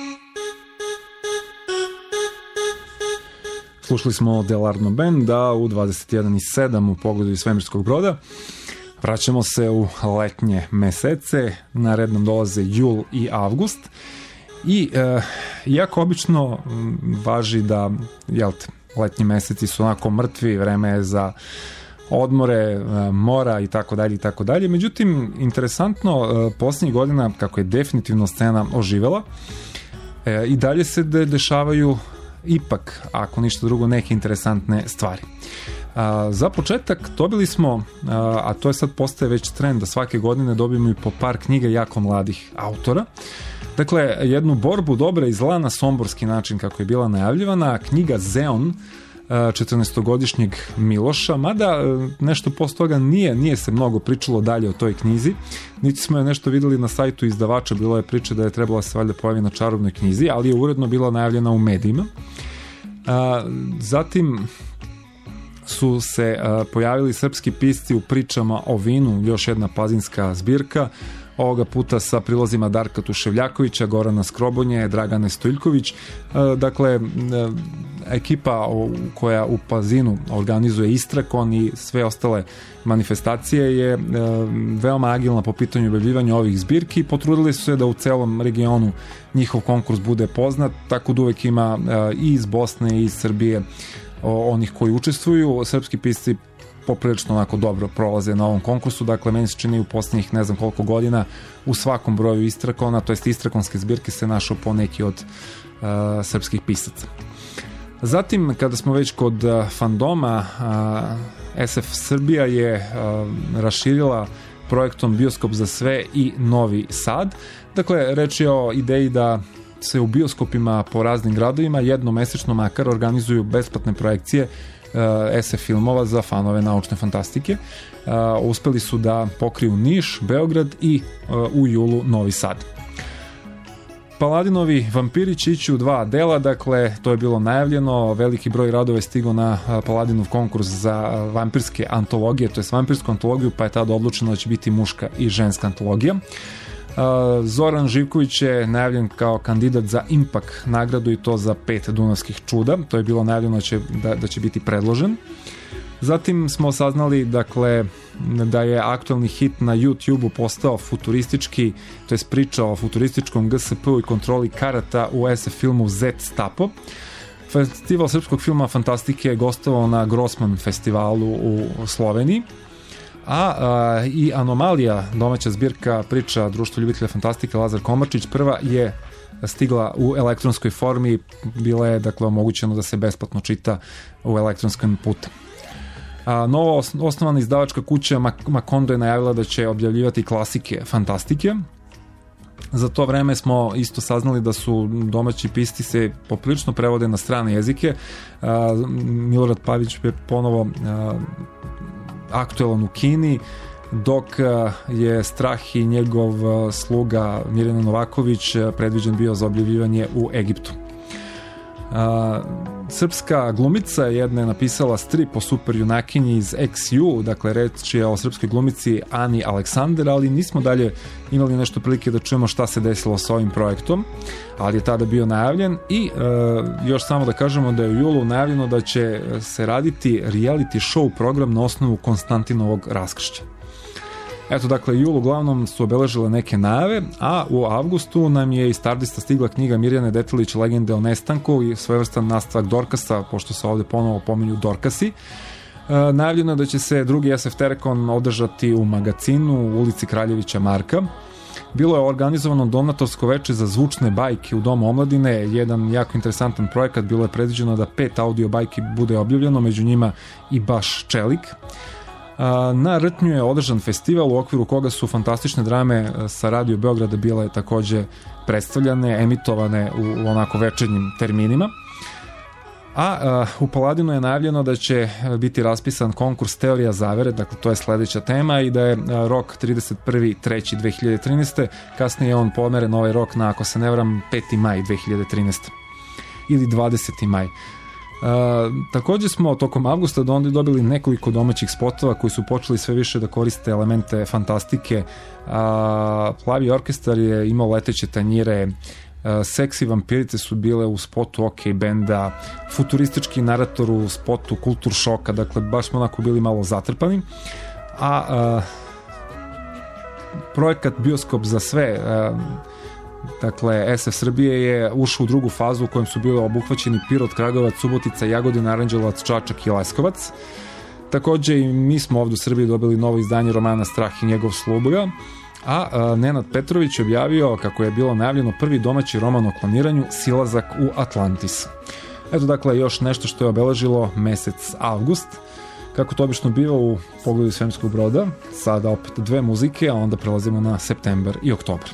Slušali smo Delarno Benda u 21:07 u pogledu iz svemirskog broda. Vraćamo se u letnje mesece, na red nam dolaze jul i avgust. I iako obično važi da letnji meseci su onako mrtvi, vreme je za odmore, mora i tako dalje. Međutim, interesantno, posljednjih godina, kako je definitivno scena oživela, i dalje se dešavaju ipak, ako ništa drugo, neke interesantne stvari. Za početak dobili smo, a to je sad postaje već trend, da svake godine dobijemo i po par knjiga jako mladih autora. Dakle, jednu borbu dobra i zla na somborski način, kako je bila najavljivana, knjiga Zeon 14-godišnjeg Miloša, mada nešto posle toga nije se mnogo pričalo dalje o toj knjizi, niti smo je nešto videli na sajtu izdavača, bilo je priče da je trebala se valjda pojavi na čarobnoj knjizi, ali je uredno bila najavljena u medijima. Zatim su se pojavili srpski pisci u pričama o vinu, još jedna pazinska zbirka, ovoga puta sa prilozima Darka Tuševljakovića, Gorana Skrobonje, Dragane Stojiljković. Dakle, ekipa koja u Pazinu organizuje Istrakon i sve ostale manifestacije je veoma agilna po pitanju objavljivanja ovih zbirki. Potrudili su se da u celom regionu njihov konkurs bude poznat, tako da uvek ima i iz Bosne i iz Srbije onih koji učestvuju. Srpski pisci poprilično onako dobro prolaze na ovom konkursu, dakle meni se čini u posljednjih ne znam koliko godina u svakom broju Istrakona, to jest Istrakonske zbirke, se našao po neki od srpskih pisaca. Zatim, kada smo već kod fandoma, SF Srbija je raširila projektom Bioskop za sve i Novi Sad. Dakle, reč je o ideji da se u bioskopima po raznim gradovima jednomesečno makar organizuju besplatne projekcije SF filmova za fanove naučne fantastike. Uspeli su da pokriju Niš, Beograd i u julu Novi Sad. Paladinovi vampiri će ići u 2 dela, dakle to je bilo najavljeno, veliki broj radova je stigao na Paladinov konkurs za vampirske antologije, to je vampirsku antologiju, pa je tada odlučeno da će biti muška i ženska antologija. Zoran Živković je najavljen kao kandidat za Impak nagradu, i to za 5 Dunavskih čuda, to je bilo najavljeno da će biti predložen. Zatim smo saznali, dakle, da je aktualni hit na YouTube-u postao futuristički, to je priča o futurističkom GSP-u i kontroli karata u SF filmu Z Stapo. Festival srpskog filma fantastike je gostovao na Grossman festivalu u Sloveniji. I Anomalija, domaća zbirka priča Društvo ljubitelja fantastike Lazar Komarčić, prva je stigla u elektronskoj formi, bila je dakle omogućeno da se besplatno čita u elektronskom putu. Novo osnovana izdavačka kuća Makondo je najavila da će objavljivati klasike fantastike. Za to vreme smo isto saznali da su domaći pisci se poprilično prevode na strane jezike. Milorad Pavić je ponovo aktuelan u Kini, dok je Strah i njegov sluga Mirjana Novaković predviđen bio za objavljivanje u Egiptu. Srpska glumica jedna je napisala strip o super junakinji iz XU, dakle reč je o srpskoj glumici Ani Aleksander, ali nismo dalje imali nešto prilike da čujemo šta se desilo sa ovim projektom, ali je tada bio najavljen. I još samo da kažemo da je u julu najavljeno da će se raditi reality show program na osnovu Konstantinovog raskršća. Eto, dakle, jul uglavnom su obeležile neke najave, a u avgustu nam je iz Stardista stigla knjiga Mirjane Detelić Legende o nestanku i svojevrstan nastavak Dorkasa, pošto se ovde ponovo pominju Dorkasi. Najavljeno je da će se drugi SF Terekon održati u Magacinu u ulici Kraljevića Marka. Bilo je organizovano donatorsko veče za zvučne bajke u Domu omladine, jedan jako interesantan projekat. Bilo je predviđeno da 5 audio bajki bude objavljeno, među njima i baš Čelik. Na Rtnju je održan festival u okviru koga su fantastične drame sa Radio Beograda bile takođe predstavljane, emitovane u onako večernjim terminima. A u Paladinu je najavljeno da će biti raspisan konkurs Teorija zavere, dakle to je sledeća tema, i da je rok 31.3.2013. Kasnije je on pomeren ovaj rok na, ako se ne varam, 5. maj 2013. ili 20. maj. Takođe smo tokom avgusta do onda dobili nekoliko domaćih spotova koji su počeli sve više da koriste elemente fantastike. Plavi orkestar je imao leteće tanjire, seksi vampirice su bile u spotu OK benda, futuristički narator u spotu Kultur šoka, dakle baš smo onako bili malo zatrpani. Projekat Bioskop za sve, dakle SF Srbije, je ušao u drugu fazu u kojem su bile obuhvaćeni Pirot, Kragujevac, Subotica, Jagodin, Aranđelovac, Čačak i Leskovac. Takođe i mi smo ovdje u Srbiji dobili novo izdanje romana Strah i njegov sluga, a Nenad Petrović objavio, kako je bilo najavljeno, prvi domaći roman o kloniranju, Silazak u Atlantis. Eto, dakle, još nešto što je obeležilo mesec avgust. Kako to obično biva u Pogledu svemirskog broda, sada opet dve muzike, a onda prelazimo na septembar i oktobar.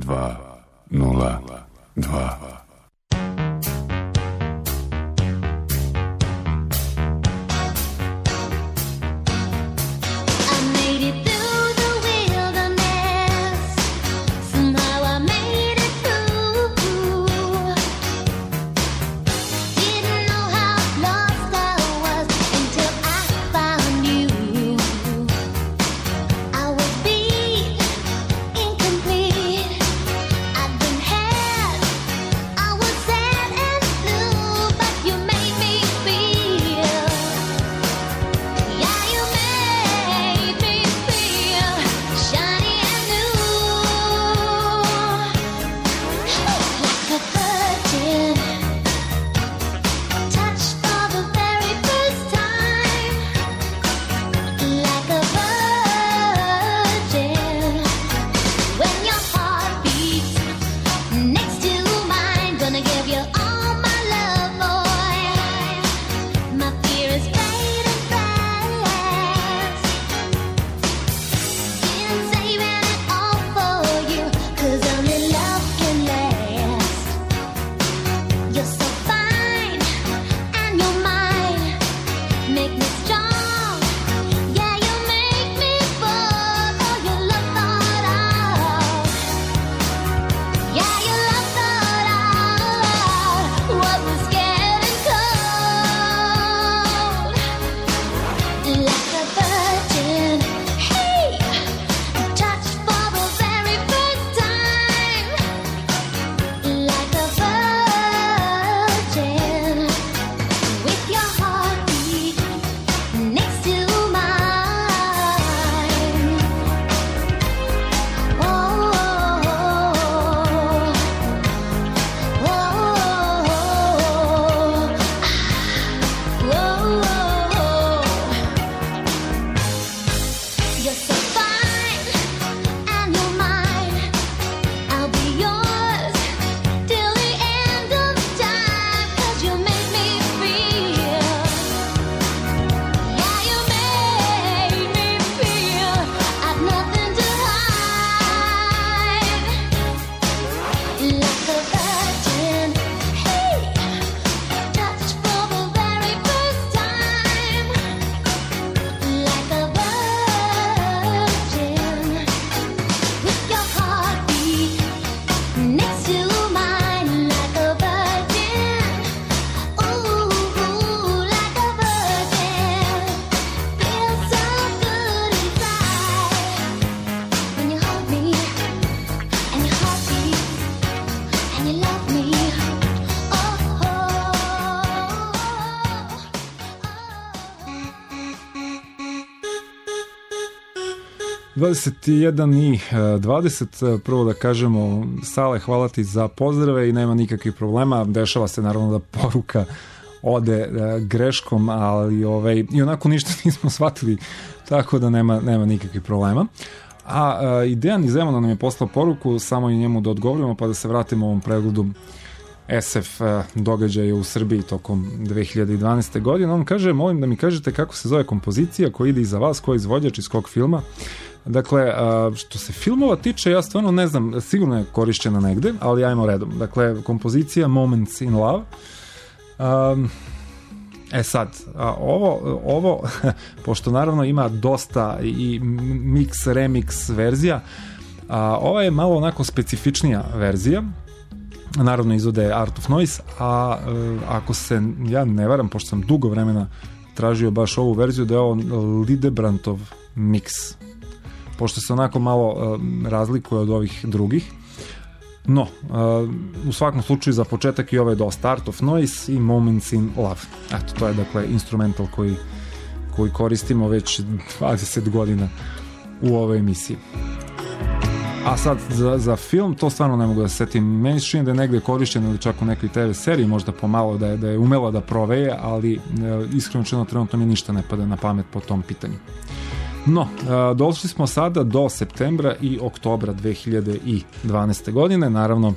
21:20, prvo da kažemo, Sale, hvala ti za pozdrave i nema nikakvih problema. Dešava se naravno da poruka ode greškom, ali i onako ništa nismo shvatili, tako da nema nikakvih problema. A Dejan iz Zemuna nam je poslao poruku, samo i njemu da odgovorimo, pa da se vratimo ovom pregledu SF događaja u Srbiji tokom 2012. godine. On kaže, molim da mi kažete kako se zove kompozicija koja ide iza vas, ko je izvođač, iz kog filma. Dakle, što se filmova tiče, ja stvarno ne znam, sigurno je korišćena negde, ali ajmo redom. Dakle, kompozicija Moments in Love. Sad, ovo pošto naravno ima dosta i mix, remix verzija, ova je malo onako specifičnija verzija, naravno izvode Art of Noise, a ako se ja ne varam, pošto sam dugo vremena tražio baš ovu verziju, da je ovo Lidebrandtov mix, pošto se onako malo razlikuje od ovih drugih. No, u svakom slučaju za početak i ovo je dosta Art of Noise i Moments in Love. Eto, to je dakle instrumental koji koristimo već 20 godina u ovoj emisiji. A sad za film, to stvarno ne mogu da se setim. Meni se čini da je negde korišćeno ili čak u nekoj TV seriji, možda pomalo da je umela da proveje, ali iskreno čeno trenutno mi ništa ne pada na pamet po tom pitanju. No, došli smo sada do septembra i oktobra 2012. godine. Naravno,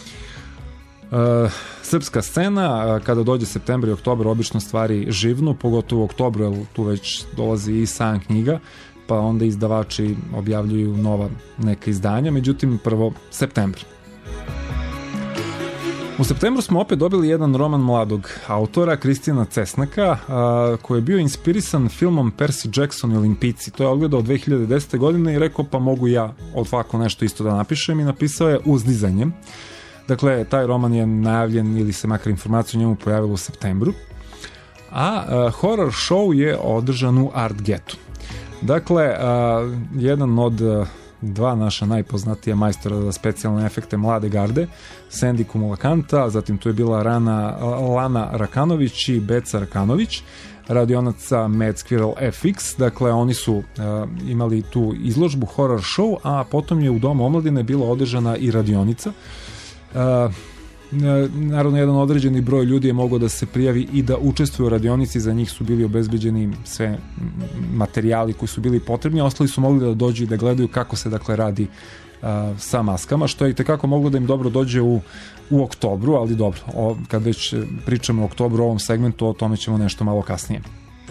srpska scena, kada dođe septembar i oktobar, obično stvari živnu, pogotovo u oktobru, jer tu već dolazi i sajam knjiga, pa onda izdavači objavljuju nova neka izdanja, međutim prvo septembar. U septembru smo opet dobili jedan roman mladog autora, Kristijana Cesnaka, koji je bio inspirisan filmom Percy Jackson i Olimpijci. To je odgledao 2010. godine i rekao pa mogu ja ovako nešto isto da napišem i napisao je Uzdizanje. Dakle, taj roman je najavljen ili se makar informacija o njemu pojavila u septembru. A horror show je održan u Art Getu. Dakle, jedan od dva naša najpoznatija majstora za specijalne efekte mlade garde, Sandy Kumulakanta, zatim tu je bila Lana Rakanović i Beca Rakanović, radionaca Mad Squirrel FX, dakle oni su imali tu izložbu horror show, a potom je u Domu omladine bila održana i radionica. Naravno, jedan određeni broj ljudi je mogao da se prijavi i da učestvuje u radionici, za njih su bili obezbeđeni sve materijali koji su bili potrebni, ostali su mogli da dođu i da gledaju kako se dakle radi sa maskama, što je i tekako moglo da im dobro dođe u oktobru, ali dobro, kad već pričamo o oktobru u ovom segmentu, o tome ćemo nešto malo kasnije.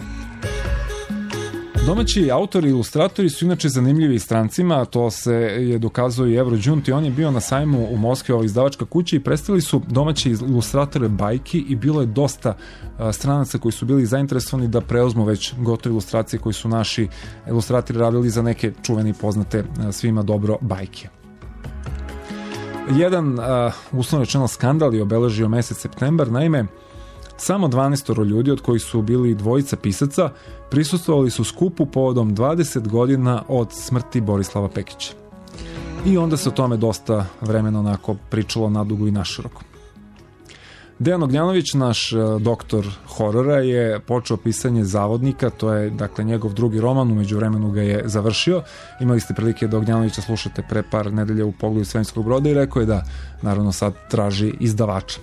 Domaći autori i ilustratori su inače zanimljivi strancima, to se je dokazao i Evro Đunti, on je bio na sajmu u Moskvi, ova izdavačka kuća, i predstavili su domaći ilustratore bajki i bilo je dosta stranaca koji su bili zainteresovani da preuzmu već gotove ilustracije koji su naši ilustratori radili za neke čuvene i poznate svima dobro bajke. Jedan uslovno rečeno skandal je obeležio mesec septembar, naime samo 12 ljudi, od kojih su bili dvojica pisaca, prisustvovali su skupu povodom 20 godina od smrti Borislava Pekića. I onda se o tome dosta vremena onako pričalo nadugo i naširoko. Dejan Ognjanović, naš doktor horora, je počeo pisanje Zavodnika, to je dakle njegov drugi roman, u međuvremenu ga je završio. Imali ste prilike da Ognjanovića slušate pre par nedelja u Pogledu Svemirskog broda i rekao je da naravno sad traži izdavača.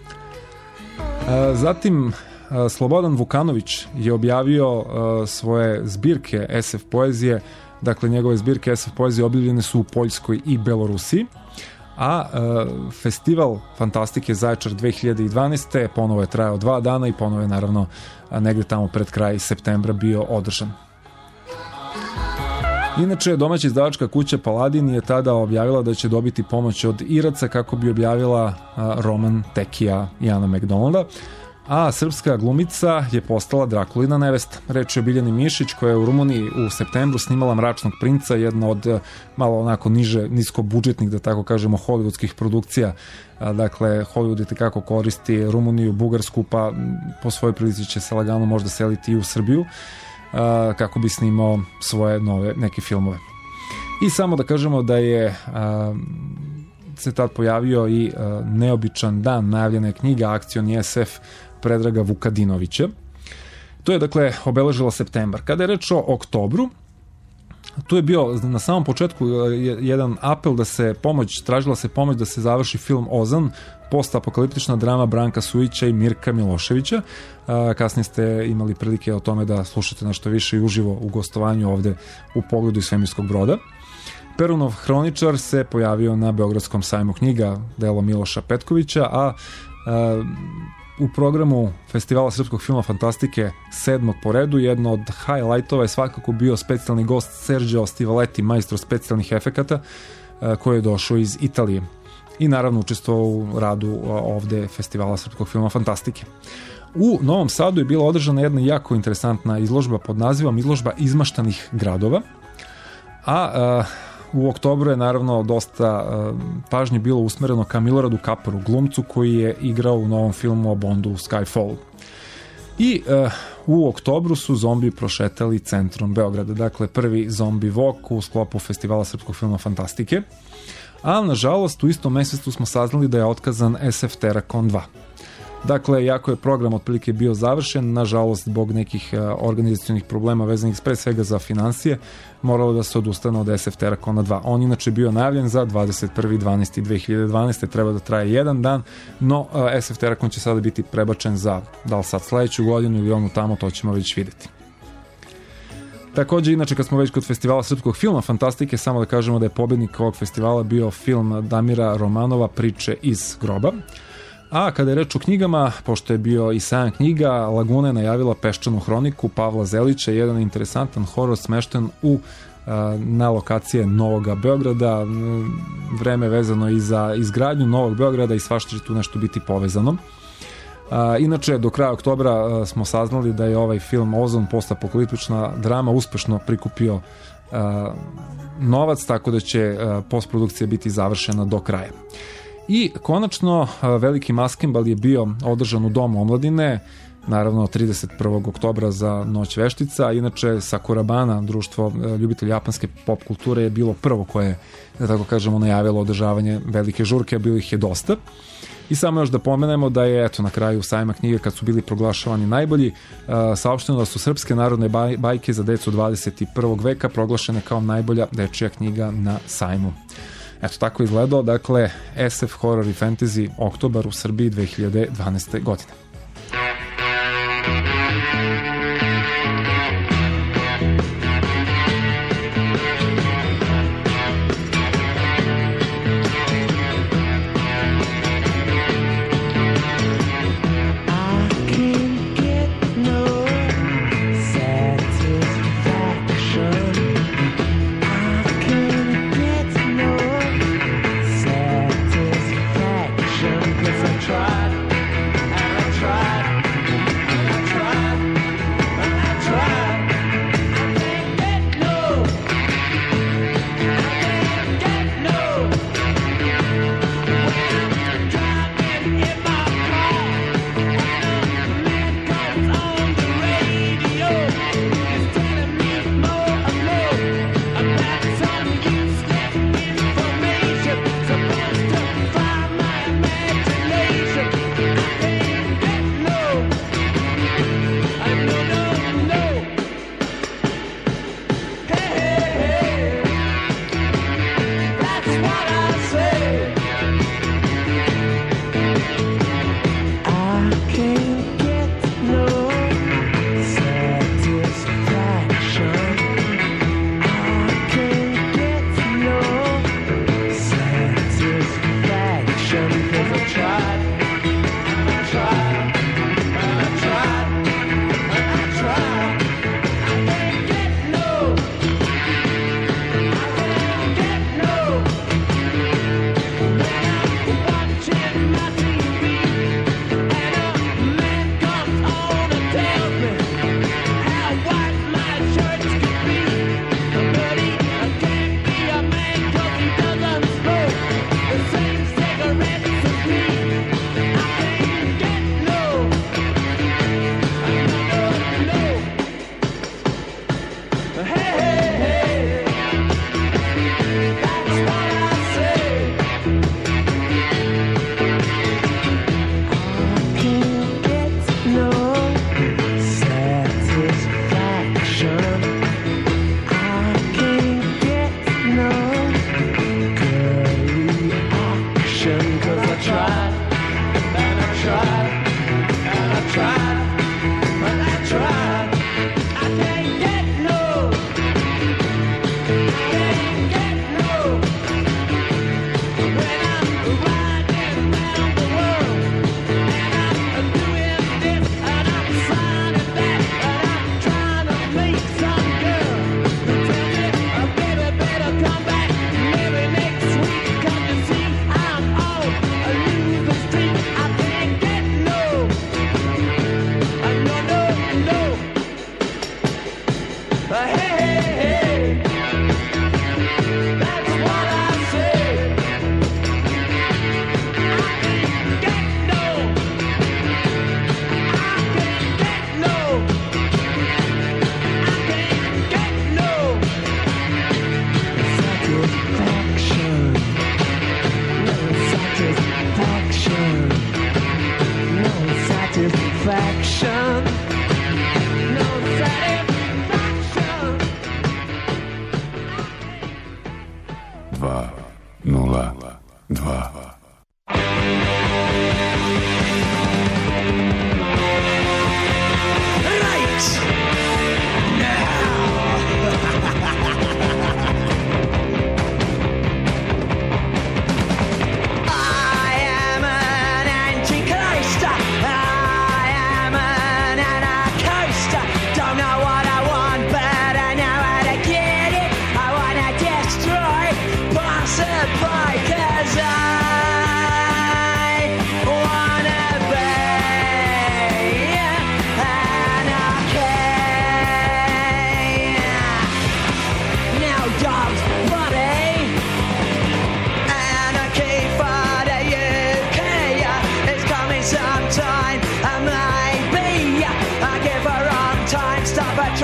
Zatim Slobodan Vukanović je objavio svoje zbirke SF poezije, dakle njegove zbirke SF poezije objavljene su u Poljskoj i Belorusiji, a festival Fantastike Zaječar 2012. ponovo je trajao 2 dana i ponovo je naravno negde tamo pred kraj septembra bio održan. Inače, domaća izdavačka kuća Paladin je tada objavila da će dobiti pomoć od Iraca kako bi objavila roman Tekija Jana McDonalda, a srpska glumica je postala Drakulina nevesta. Reč je o Biljani Mišić, koja je u Rumuniji u septembru snimala Mračnog princa, jedna od malo onako niskobudžetnih, da tako kažemo, hollywoodskih produkcija. Dakle, Hollywood je tekako koristi Rumuniju, Bugarsku, pa po svojoj prilici će se lagano možda seliti i u Srbiju, kako bi snimao svoje nove neke filmove. I samo da kažemo da je se tad pojavio i Neobičan dan, najavljena je knjiga Akcioni SF Predraga Vukadinovića. To je dakle obeležilo septembar. Kada je reč o oktobru, tu je bio na samom početku jedan apel da se tražila se pomoć da se završi film Ozan, postapokaliptična drama Branka Sujića i Mirka Miloševića. Kasnije ste imali prilike o tome da slušate nešto više i uživo u gostovanju ovde u Pogledu iz Svemirskog broda. Perunov hroničar se pojavio na Beogradskom sajmu knjiga, delo Miloša Petkovića, a u programu Festivala srpskog filma Fantastike 7. po redu, jedno od highlightova je svakako bio specijalni gost Sergio Stivaletti, majstor specijalnih efekata, koji je došao iz Italije i naravno učestvovao u radu ovde Festivala srpskog filma Fantastike. U Novom Sadu je bila održana jedna jako interesantna izložba pod nazivom Izložba izmaštanih gradova, a u oktobru je naravno dosta pažnje bilo usmereno ka Miloradu Kaparu, glumcu koji je igrao u novom filmu o Bondu Skyfall. I u oktobru su zombi prošetali centrom Beograda, dakle prvi zombi walk u sklopu Festivala srpskog filma Fantastike, a nažalost u istom mesecu smo saznali da je otkazan SF Terrakon 2. Dakle, iako je program otprilike bio završen, nažalost zbog nekih organizacionih problema vezanih pre svega za financije, moralo da se odustane od SF Terrakona 2. On inače bio najavljen za 21.12.2012. Treba da traje jedan dan, no SF Terrakon će sada biti prebačen za da li sad sledeću godinu ili onu tamo, to ćemo već videti. Takođe, inače, kad smo već kod Festivala srpskog filma Fantastike, samo da kažemo da je pobednik ovog festivala bio film Damira Romanova Priče iz groba. A kada je reč o knjigama, pošto je bio i sajam knjiga, Laguna je najavila Peščanu hroniku Pavla Zelića, jedan interesantan horor smešten na lokacije Novoga Beograda, vreme vezano i za izgradnju Novog Beograda i svašta će tu nešto biti povezano. Inače, do kraja oktobra smo saznali da je ovaj film Ozon, postapokaliptična drama, uspešno prikupio novac, tako da će postprodukcija biti završena do kraja. I konačno, veliki maskembal je bio održan u Domu omladine, naravno 31. oktobra za Noć veštica. Inače, Sakurabana, društvo ljubitelja japanske pop kulture, je bilo prvo koje, da tako kažemo, najavilo održavanje velike žurke, a bilo ih je dosta. I samo još da pomenemo da je, eto, na kraju sajma knjige, kad su bili proglašavani najbolji, saopšteno da su srpske narodne bajke za decu 21. veka proglašene kao najbolja dečija knjiga na sajmu. Eto, tako izgledao, dakle, SF, horror i fantasy oktobar u Srbiji 2012. godine.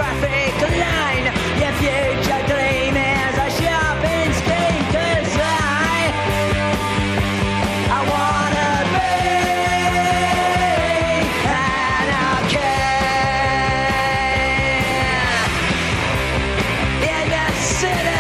traffic line. Your future dream is a shopping scheme, 'cause I wanna be anarchy in the city.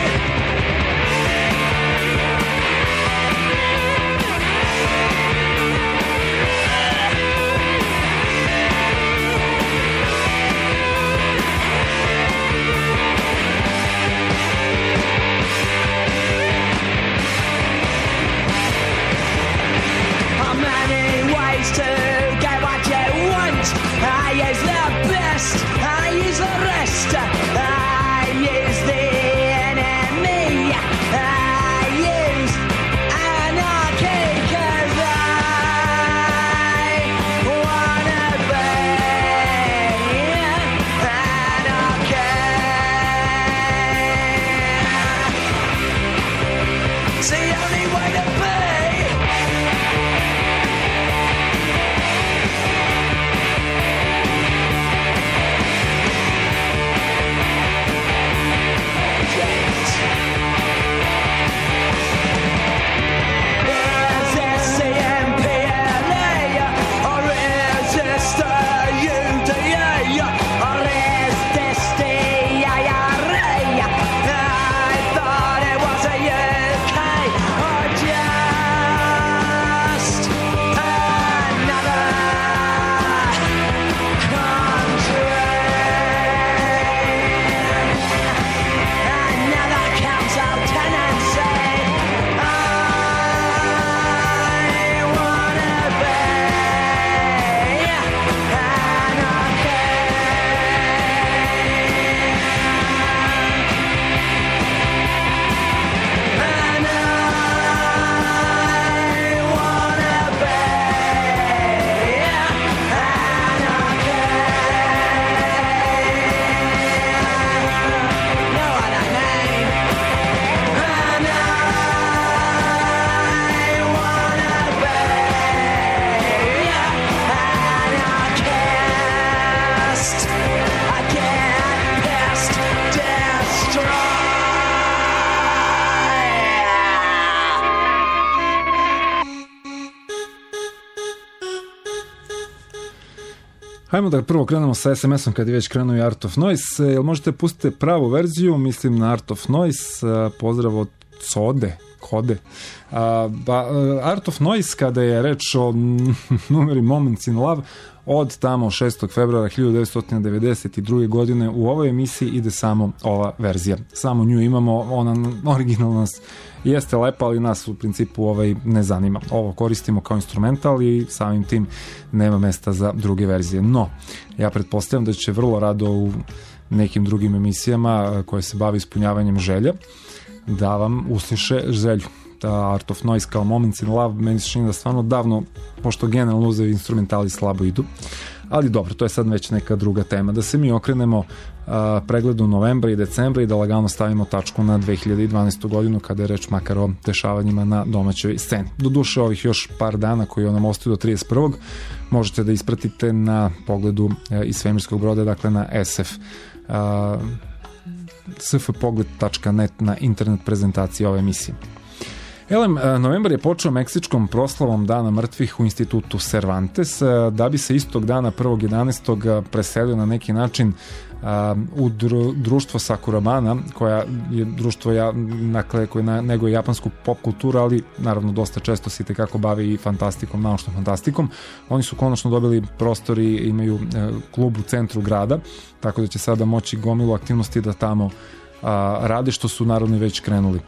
To get what you want, I use the best, I use the rest, I use the enemy, I use anarchy, 'cause I wanna be anarchy. It's the only way to be. Hajmo da prvo krenemo sa SMS-om kad je već krenuo i Art of Noise. Jel možete pustiti pravu verziju, mislim na Art of Noise, pozdrav od Kode. Art of Noise, kada je reč o numeri Moments in Love, od tamo 6. februara 1992. godine u ovoj emisiji ide samo ova verzija. Samo nju imamo, ona originalna nas jeste lepa, ali nas u principu ne zanima. Ovo koristimo kao instrumental i samim tim nema mesta za druge verzije. No, ja pretpostavljam da će vrlo rado u nekim drugim emisijama koje se bave ispunjavanjem želja da vam usliše želju. Art of Noise kao Moments in Love meni se čini da stvarno davno, pošto generalno uzevi instrumentali slabo idu, ali dobro, to je sad već neka druga tema. Da se mi okrenemo pregledu novembra i decembra i da lagano stavimo tačku na 2012. godinu kada je reč makar o dešavanjima na domaćoj sceni. Doduše ovih još par dana koji nam ostaju do 31. možete da ispratite na pogledu iz svemirskog broda, dakle na sfpogled.net na internet prezentaciji ove emisije. Novembar je počeo meksičkom proslavom Dana mrtvih u institutu Cervantes, da bi se istog dana 1.11. preselio na neki način u društvo Sakurabana, koja je društvo koje neguje japansku pop kulturu, ali naravno dosta često se itekako bavi i fantastikom, naučnom fantastikom. Oni su konačno dobili prostor i imaju klub u centru grada, tako da će sada moći gomilu aktivnosti da tamo rade, što su naravno već krenuli.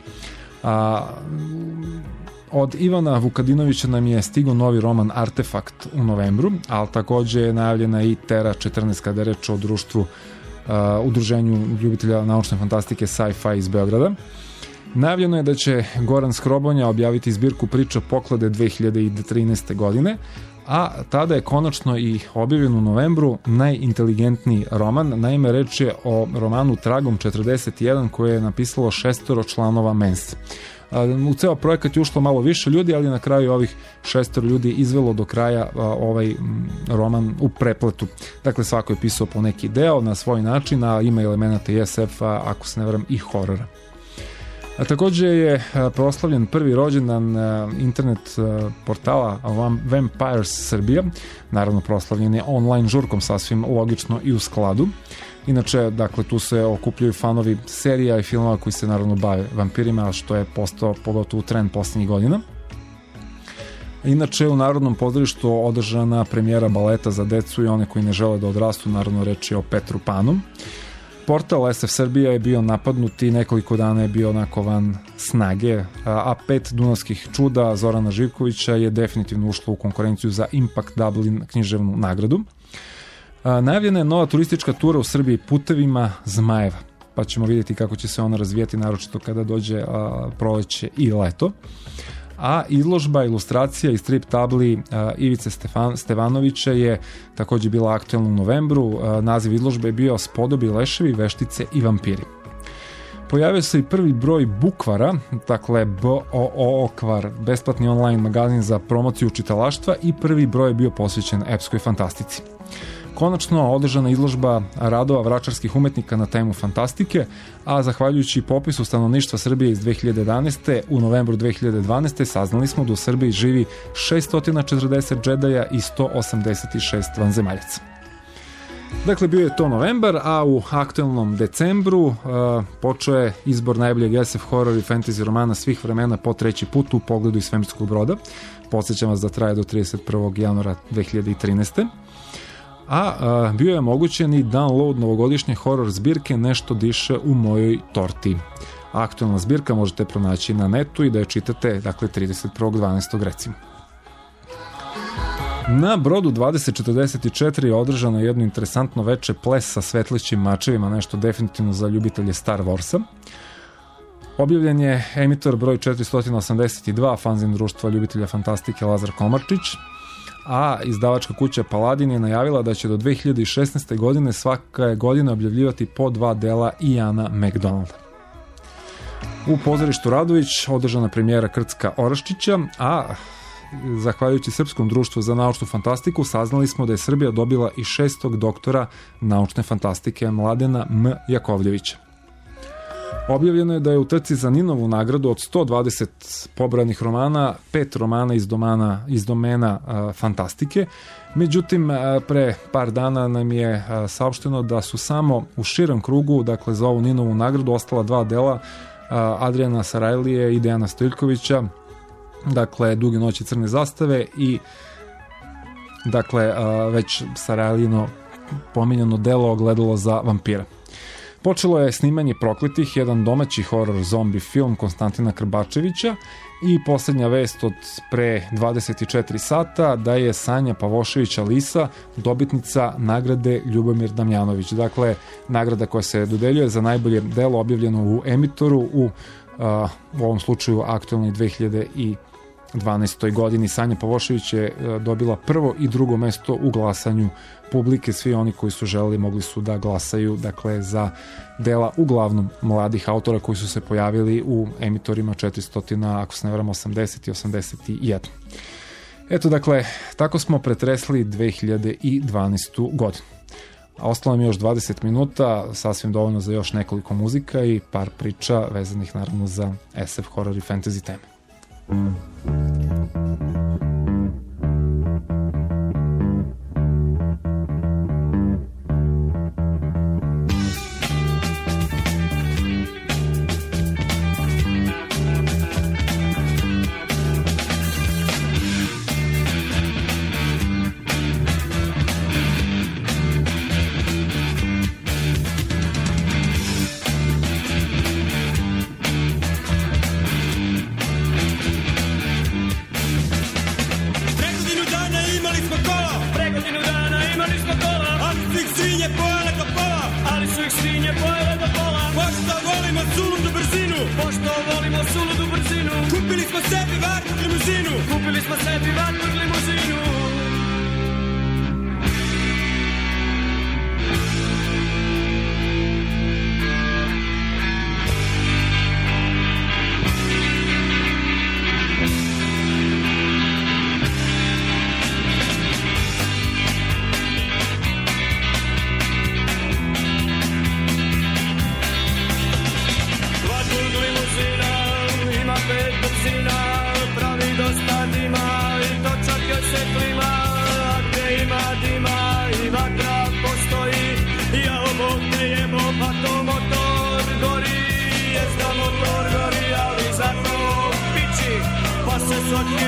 Od Ivana Vukadinovića nam je stigao novi roman Artefakt u novembru, ali takođe je najavljena i Tera 14 kada je reč o društvu, udruženju ljubitelja naučne fantastike Sci-Fi iz Beograda. Najavljeno je da će Goran Skrobonja objaviti zbirku priča Poklade 2013. godine, a tada je konačno i objavljen u novembru najinteligentniji roman. Naime, reč je o romanu Tragom 41 koje je napisalo 6 članova Mense. U ceo projekat je ušlo malo više ljudi, ali na kraju ovih 6 ljudi izvelo do kraja ovaj roman u prepletu. Dakle, svako je pisao po neki deo na svoj način, a ima elemenata i SF-a, ako se ne varam, i horora. A takođe je proslavljen prvi rođendan internet portala Vampires Srbija, naravno proslavljen je online žurkom, sasvim logično i u skladu. Inače, dakle, tu se okupljaju fanovi serija i filmova koji se naravno bave vampirima, što je postao pogotovo trend posljednjih godina. Inače, u Narodnom pozorištu održana premijera baleta za decu i one koji ne žele da odrastu, naravno reč je o Petru Panu. Portal SF Srbija je bio napadnut i nekoliko dana je bio onako van snage, a 5 dunavskih čuda Zorana Živkovića je definitivno ušlo u konkurenciju za Impact Dublin književnu nagradu. Najavljena je nova turistička tura u Srbiji putevima Zmajeva, pa ćemo vidjeti kako će se ona razvijeti, naročito kada dođe proleće i leto. A izložba, ilustracija i strip tabli Ivice Stevanovića je takođe bila aktuelna u novembru. Naziv izložbe je bio Spodobi, leševi, veštice i vampiri. Pojavio se i prvi broj Bukvara, dakle BOO Okvar, besplatni online magazin za promociju čitalaštva, i prvi broj je bio posvećen epskoj fantastici. Konačno održana izložba radova vračarskih umetnika na temu fantastike, a zahvaljujući popisu stanovništva Srbije iz 2011. u novembru 2012. saznali smo da u Srbiji živi 640 džedaja i 186 vanzemaljaca. Dakle, bio je to novembar, a u aktuelnom decembru počeo je izbor najboljeg SF horror i fantasy romana svih vremena po 3. put u Pogledu iz svemirskog broda. Podsjećam vas da traje do 31. januara 2013. A bio je omogućen i download novogodišnje horor zbirke Nešto diše u mojoj torti. Aktualna zbirka možete pronaći na netu i da je čitate, dakle, 31.12. recimo. Na brodu 2044 je održano jedno interesantno veče ples sa svetlićim mačevima, nešto definitivno za ljubitelje Star Warsa. Objavljen je emitor broj 482 fanzin društva ljubitelja fantastike Lazar Komarčić, a izdavačka kuća Paladin je najavila da će do 2016. godine svake godine objavljivati po 2 dela Iana McDonalda. U pozorištu Radović održana premijera Krcka Oraščića, a zahvaljujući Srpskom društvu za naučnu fantastiku saznali smo da je Srbija dobila i 6. doktora naučne fantastike Mladena M. Jakovljevića. Objavljeno je da je u trci za Ninovu nagradu od 120 pobranih romana 5 romana iz domena fantastike. Međutim, pre par dana nam je saopšteno da su samo u širem krugu, dakle za ovu Ninovu nagradu, ostala 2 dela Adriana Sarajlije i Dejana Stojiljkovića, dakle Duge noći crne zastave i dakle već Sarajlijino pominjano delo Ogledalo za vampira. Počelo je snimanje Prokletih, jedan domaći horor zombi film Konstantina Krbačevića, i poslednja vest od pre 24 sata da je Sanja Pavoševića Lisa dobitnica nagrade Ljubomir Damjanović. Dakle, nagrada koja se dodeljuje za najbolje delo objavljeno u Emitoru u ovom slučaju aktualnoj 2012. godini. Sanja Pavošević je dobila prvo i drugo mesto u glasanju publike. Svi oni koji su želeli mogli su da glasaju, dakle, za dela uglavnom mladih autora koji su se pojavili u emitorima 400, ako se ne varam, 80 i 81. Eto, dakle, tako smo pretresli 2012. godinu. A ostalo mi još 20 minuta, sasvim dovoljno za još nekoliko muzika i par priča vezanih naravno za SF, horror i fantasy teme.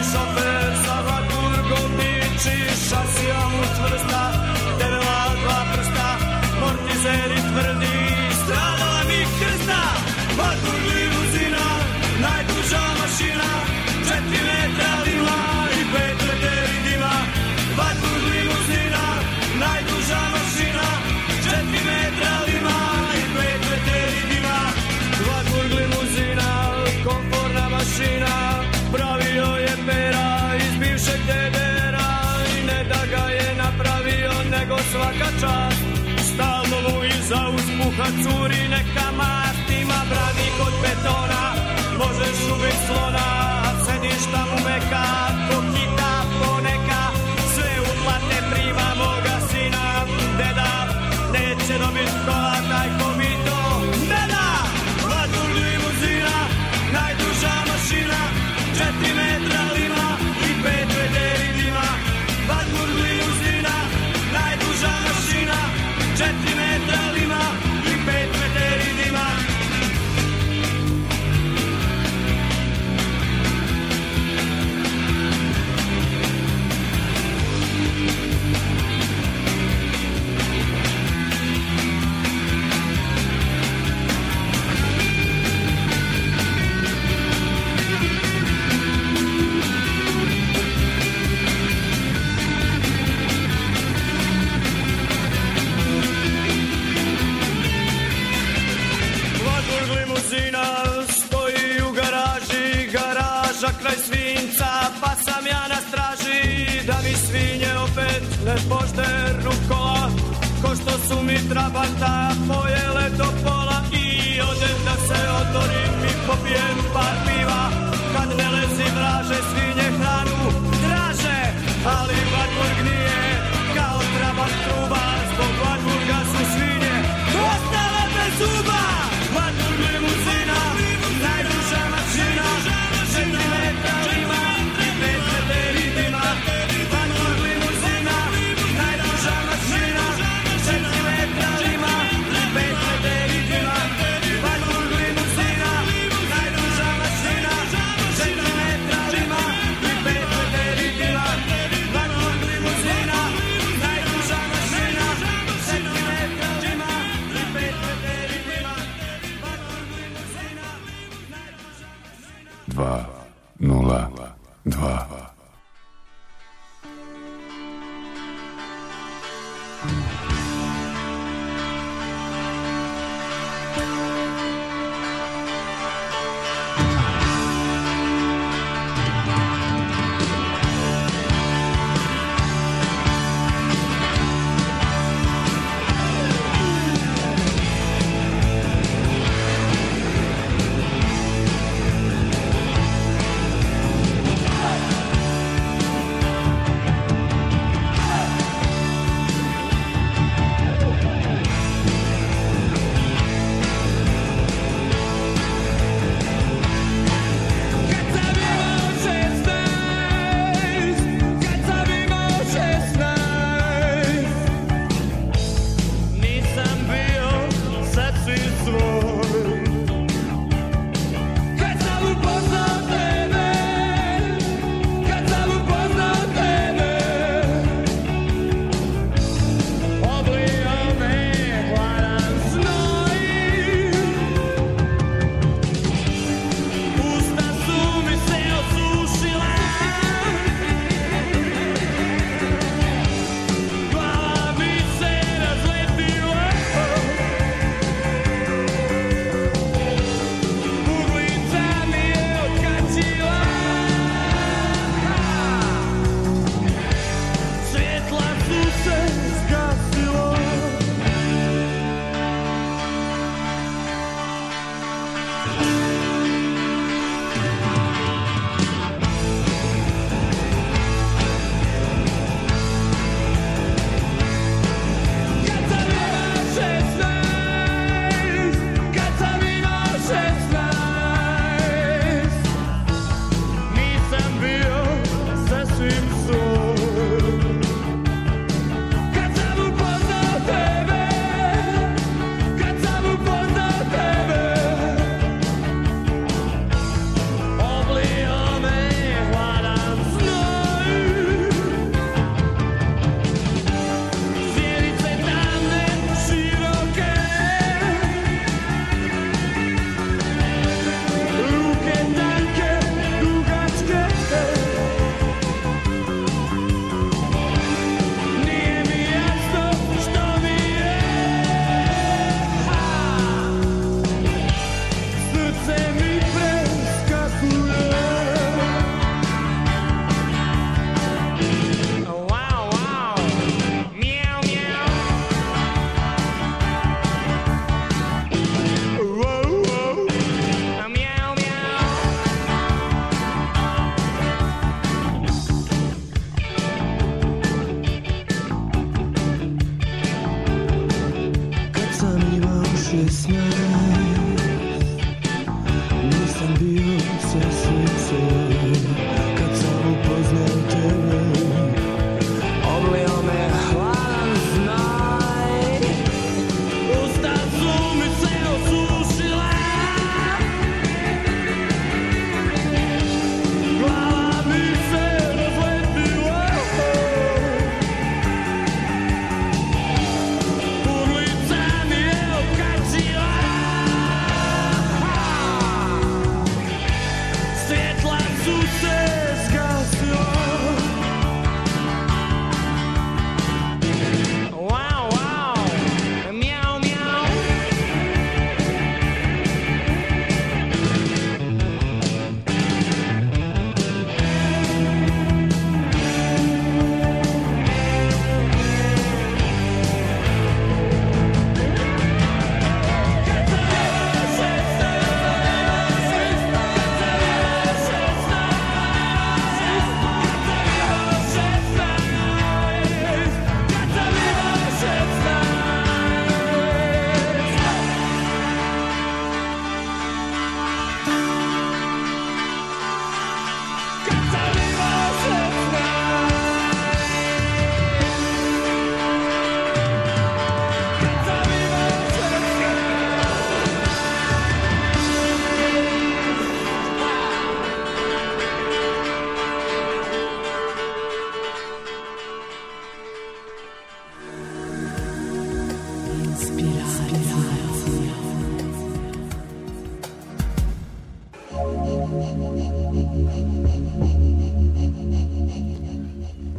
šofer sa vaturgom piči, šasija mu čvrsta, debela dva prsta, mortizeri tvrdi, stradala mi krsta. Vatur limuzina, najduža mašina, 4 metra lima i 5 meteri dima. Vatur limuzina, najduža mašina, 4 metra lima i 5 meteri dima. Vatur limuzina, komforna mašina, pravio je Pera iz bivšeg DDR-a i ne da ga je napravio nego svaka čast. Stalno mu iza uspuha curi neka mast, ima branik od betona, možeš ubit slona, sediš tamo meka, ko kita poneka, sve uplate prima moga sina, deda, neće dobit kola taj ko mi to ne da. Vatur limuzina, najduža mašina, 4 metra lima i 5 meteri dima. Vatur limuzina, najduža mašina, 4 metra lima i 5 meteri dima. Stoji u garaži, garaža kraj svinca, pa sam ja na straži, da mi svinje opet ne poždernu kola, ko što su mi trabanta pojele do pola. I odem da se odmorim i popijem par piva, kad ne lezi vraže svinje hranu traže, ali Varburg nije kao trabant truba, zbog Varburga su svinje ostale bez zuba. Vatur limuzina, najduža mašina, 4 metra lima i 5 meteri dima. Vatur limuzina, najduža mašina, 4 metra lima i 5 meteri dima. Vatur limuzina, najduža mašina, 4 metra lima i 5 meteri dima. Vatur limuzina, najduža mašina, 4 metra lima i 5 meteri dima. 202.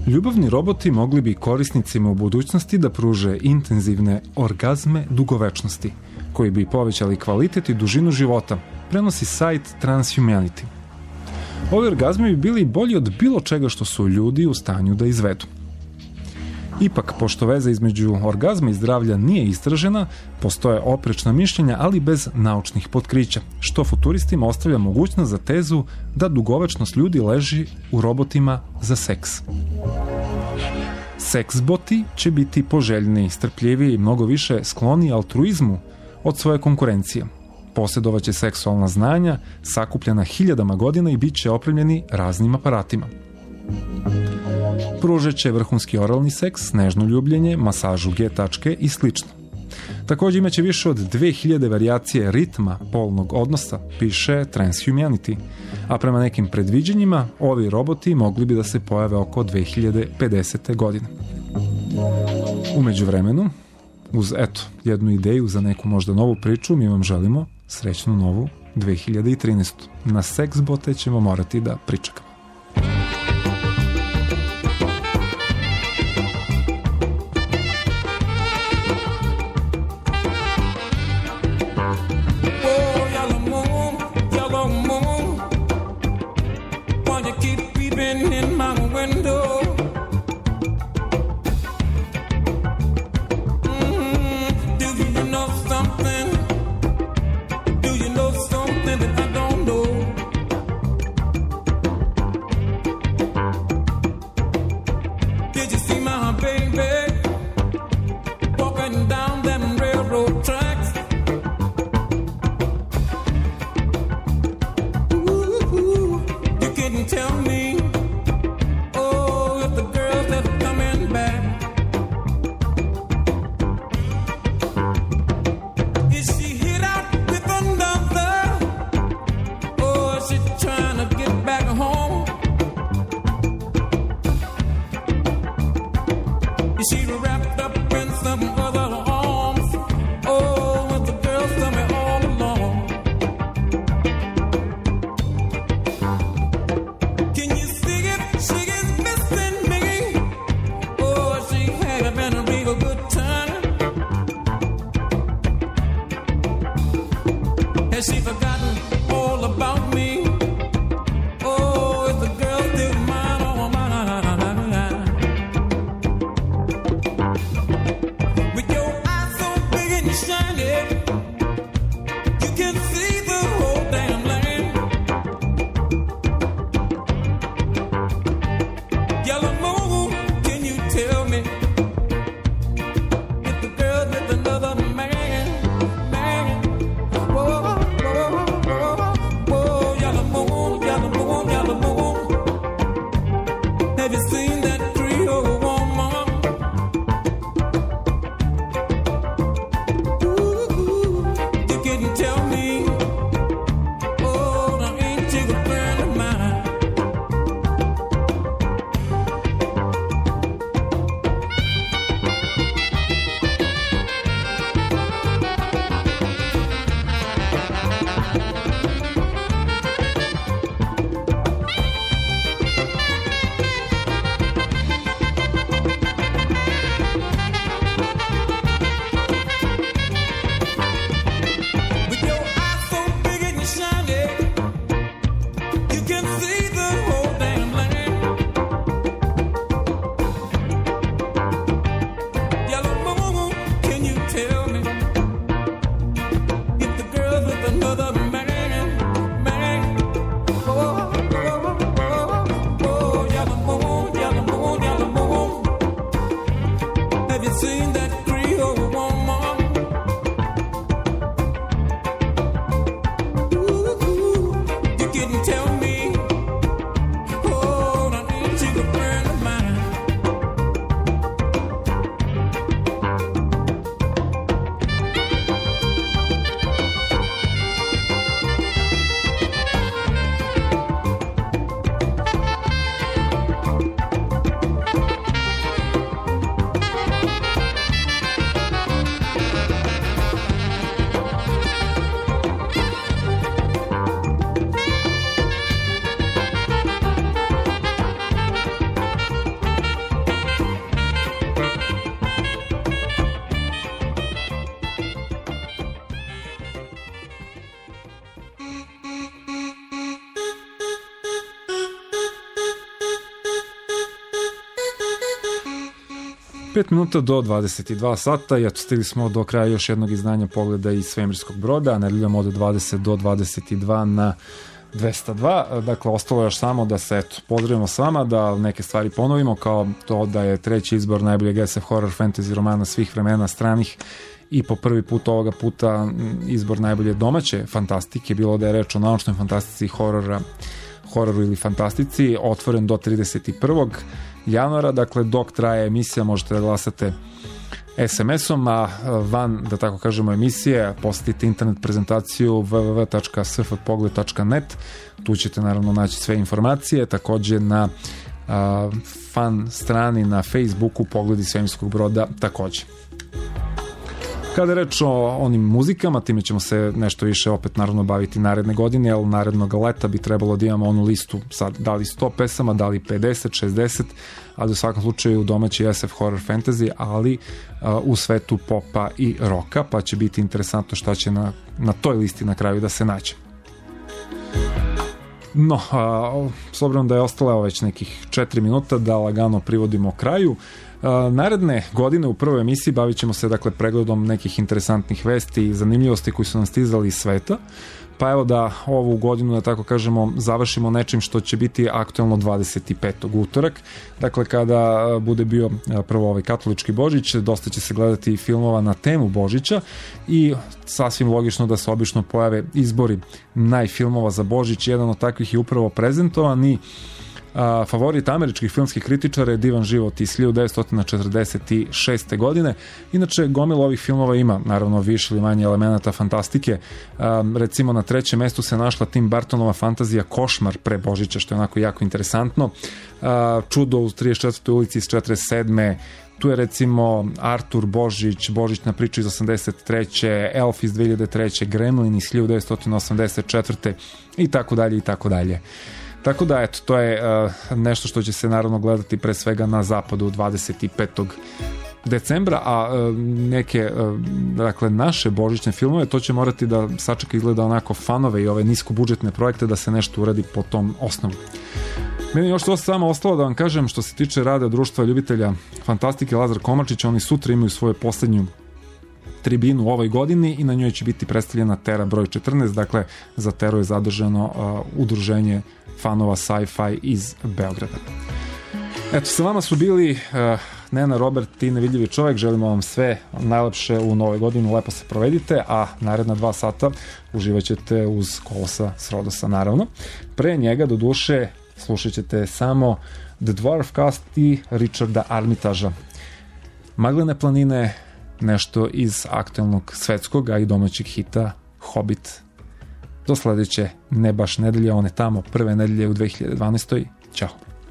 Ljubavni roboti mogli bi korisnicima u budućnosti da pruže intenzivne orgazme dugovečnosti, koji bi povećali kvalitet i dužinu života, prenosi sajt Transhumanity. Ovi orgazmi bi bili bolji od bilo čega što su ljudi u stanju da izvedu. Ipak, pošto veza između orgazma i zdravlja nije istražena, postoje oprečna mišljenja, ali bez naučnih potkrića, što futuristima ostavlja mogućnost za tezu da dugovečnost ljudi leži u robotima za seks. Seksboti će biti poželjni, strpljiviji i mnogo više skloni altruizmu od svoje konkurencije. Posjedovaće seksualna znanja, sakupljena hiljadama godina i bit će opremljeni raznim aparatima. Pružat će vrhunski oralni seks, nežno ljubljenje, masažu G-tačke i slično. Također imaće više od 2000 varijacije ritma polnog odnosa, piše Transhumanity, a prema nekim predviđanjima ovi roboti mogli bi da se pojave oko 2050. godine. U međuvremenu, uz jednu ideju za neku možda novu priču, mi vam želimo srećnu novu 2013. Na seksbote ćemo morati da pričekamo. With your 5 minuta do 22 sata i eto, stigli smo do kraja još jednog izdanja Pogleda iz svemirskog broda, nedeljom od 20 do 22 na 202. Dakle, ostalo još samo da se pozdravimo s vama, da neke stvari ponovimo, kao to da je treći izbor najboljeg SF horror fantasy romana svih vremena stranih i po prvi put ovoga puta izbor najbolje domaće fantastike, bilo da je reč o naučnoj fantastici, hororu ili fantastici, otvoren do 31. januara, dakle dok traje emisija možete da glasate SMS-om, a van, da tako kažemo, emisije posetite internet prezentaciju www.sfpogled.net, tu ćete naravno naći sve informacije, takođe na fan strani na Facebooku Pogledi svemirskog broda takođe. Kada je reč o onim muzikama, time ćemo se nešto više opet naravno baviti naredne godine, jer narednog leta bi trebalo da imamo onu listu sad, da li 100 pesama, da li 50, 60, ali u svakom slučaju domaći SF horror fantasy, ali u svetu popa i roka, pa će biti interesantno šta će na toj listi na kraju da se nađe. No, s obzirom da je ostalo već nekih 4 minuta da lagano privodimo kraju, naredne godine u prvoj emisiji bavit ćemo se dakle pregledom nekih interesantnih vesti i zanimljivosti koji su nam stizali iz sveta, pa evo da ovu godinu, da tako kažemo, završimo nečim što će biti aktuelno 25. utorak, dakle kada bude bio prvo ovaj katolički Božić, dosta će se gledati filmova na temu Božića i sasvim logično da se obično pojave izbori najfilmova za Božić. Jedan od takvih je upravo prezentovan i favorit američkih filmskih kritičara je Divan život iz 1946. godine. Inače, gomila ovih filmova ima naravno više ili manje elemenata fantastike. Recimo na trećem mestu se našla Tim Burtonova fantazija Košmar pre Božića, što je onako jako interesantno. Čudo u 34. ulici iz 47. Tu je recimo Artur Božić, Božićna priča iz 83. Elf iz 2003. Gremlin iz 1984. i tako dalje i tako dalje. Tako da, eto, to je nešto što će se naravno gledati pre svega na zapadu 25. decembra, a neke, dakle, naše božićne filmove, to će morati da sačeka izgleda onako fanove i ove niskobudžetne projekte da se nešto uradi po tom osnovu. Meni još to samo ostalo da vam kažem što se tiče rada društva ljubitelja fantastike Lazar Komačić, oni sutra imaju svoju poslednju tribinu u ovoj godini i na njoj će biti predstavljena Tera broj 14, dakle za Teru je zadržano udruženje fanova sci-fi iz Beograda. Eto, sa vama su bili Nena, Robert i Nevidljivi čovek. Želimo vam sve najlepše u novoj godini, lepo se provedite, a naredna 2 sata uživat ćete uz Kolosa Srodosa, naravno. Pre njega, do duše, slušat ćete samo The Dwarf Cast i Richarda Armitaža. Maglene planine, nešto iz aktualnog svetskog, a i domaćeg hita Hobbit. Do sledeće, ne baš nedelje, one tamo prve nedelje u 2012. Ćao.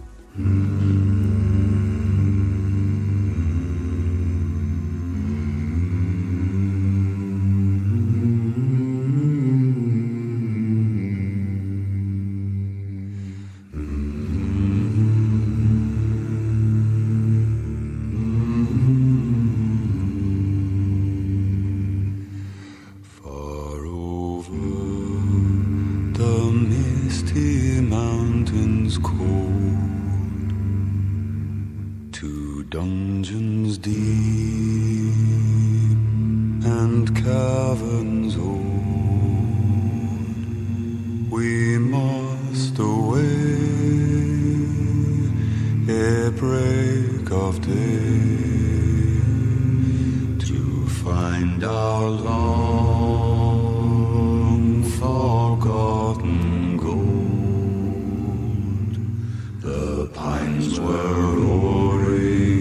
Dungeons deep and caverns old, we must away ere break of day to find our long forgotten gold. The pines were roaring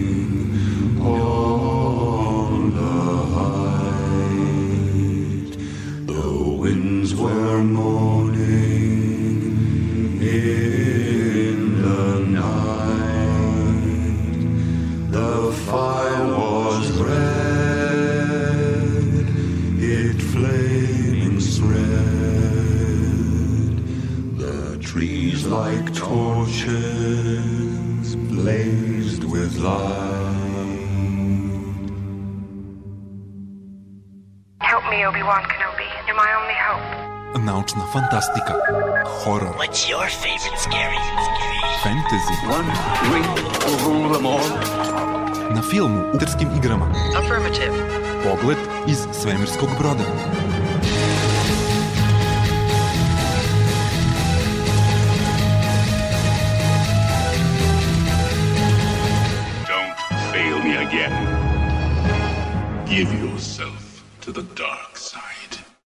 on the height, the winds were moaning in the night, the fire was red, it flaming spread, the trees like torches blazed with light. Help me, Obi-Wan Kenobi. You're my only hope. Naučna fantastika. Horror. What's your favorite scary? Fantasy. One ring will rule them all. na filmu u terskim igrama. Affirmative. Pogled iz svemirskog broda. Don't fail me again. Give yourself to the dark.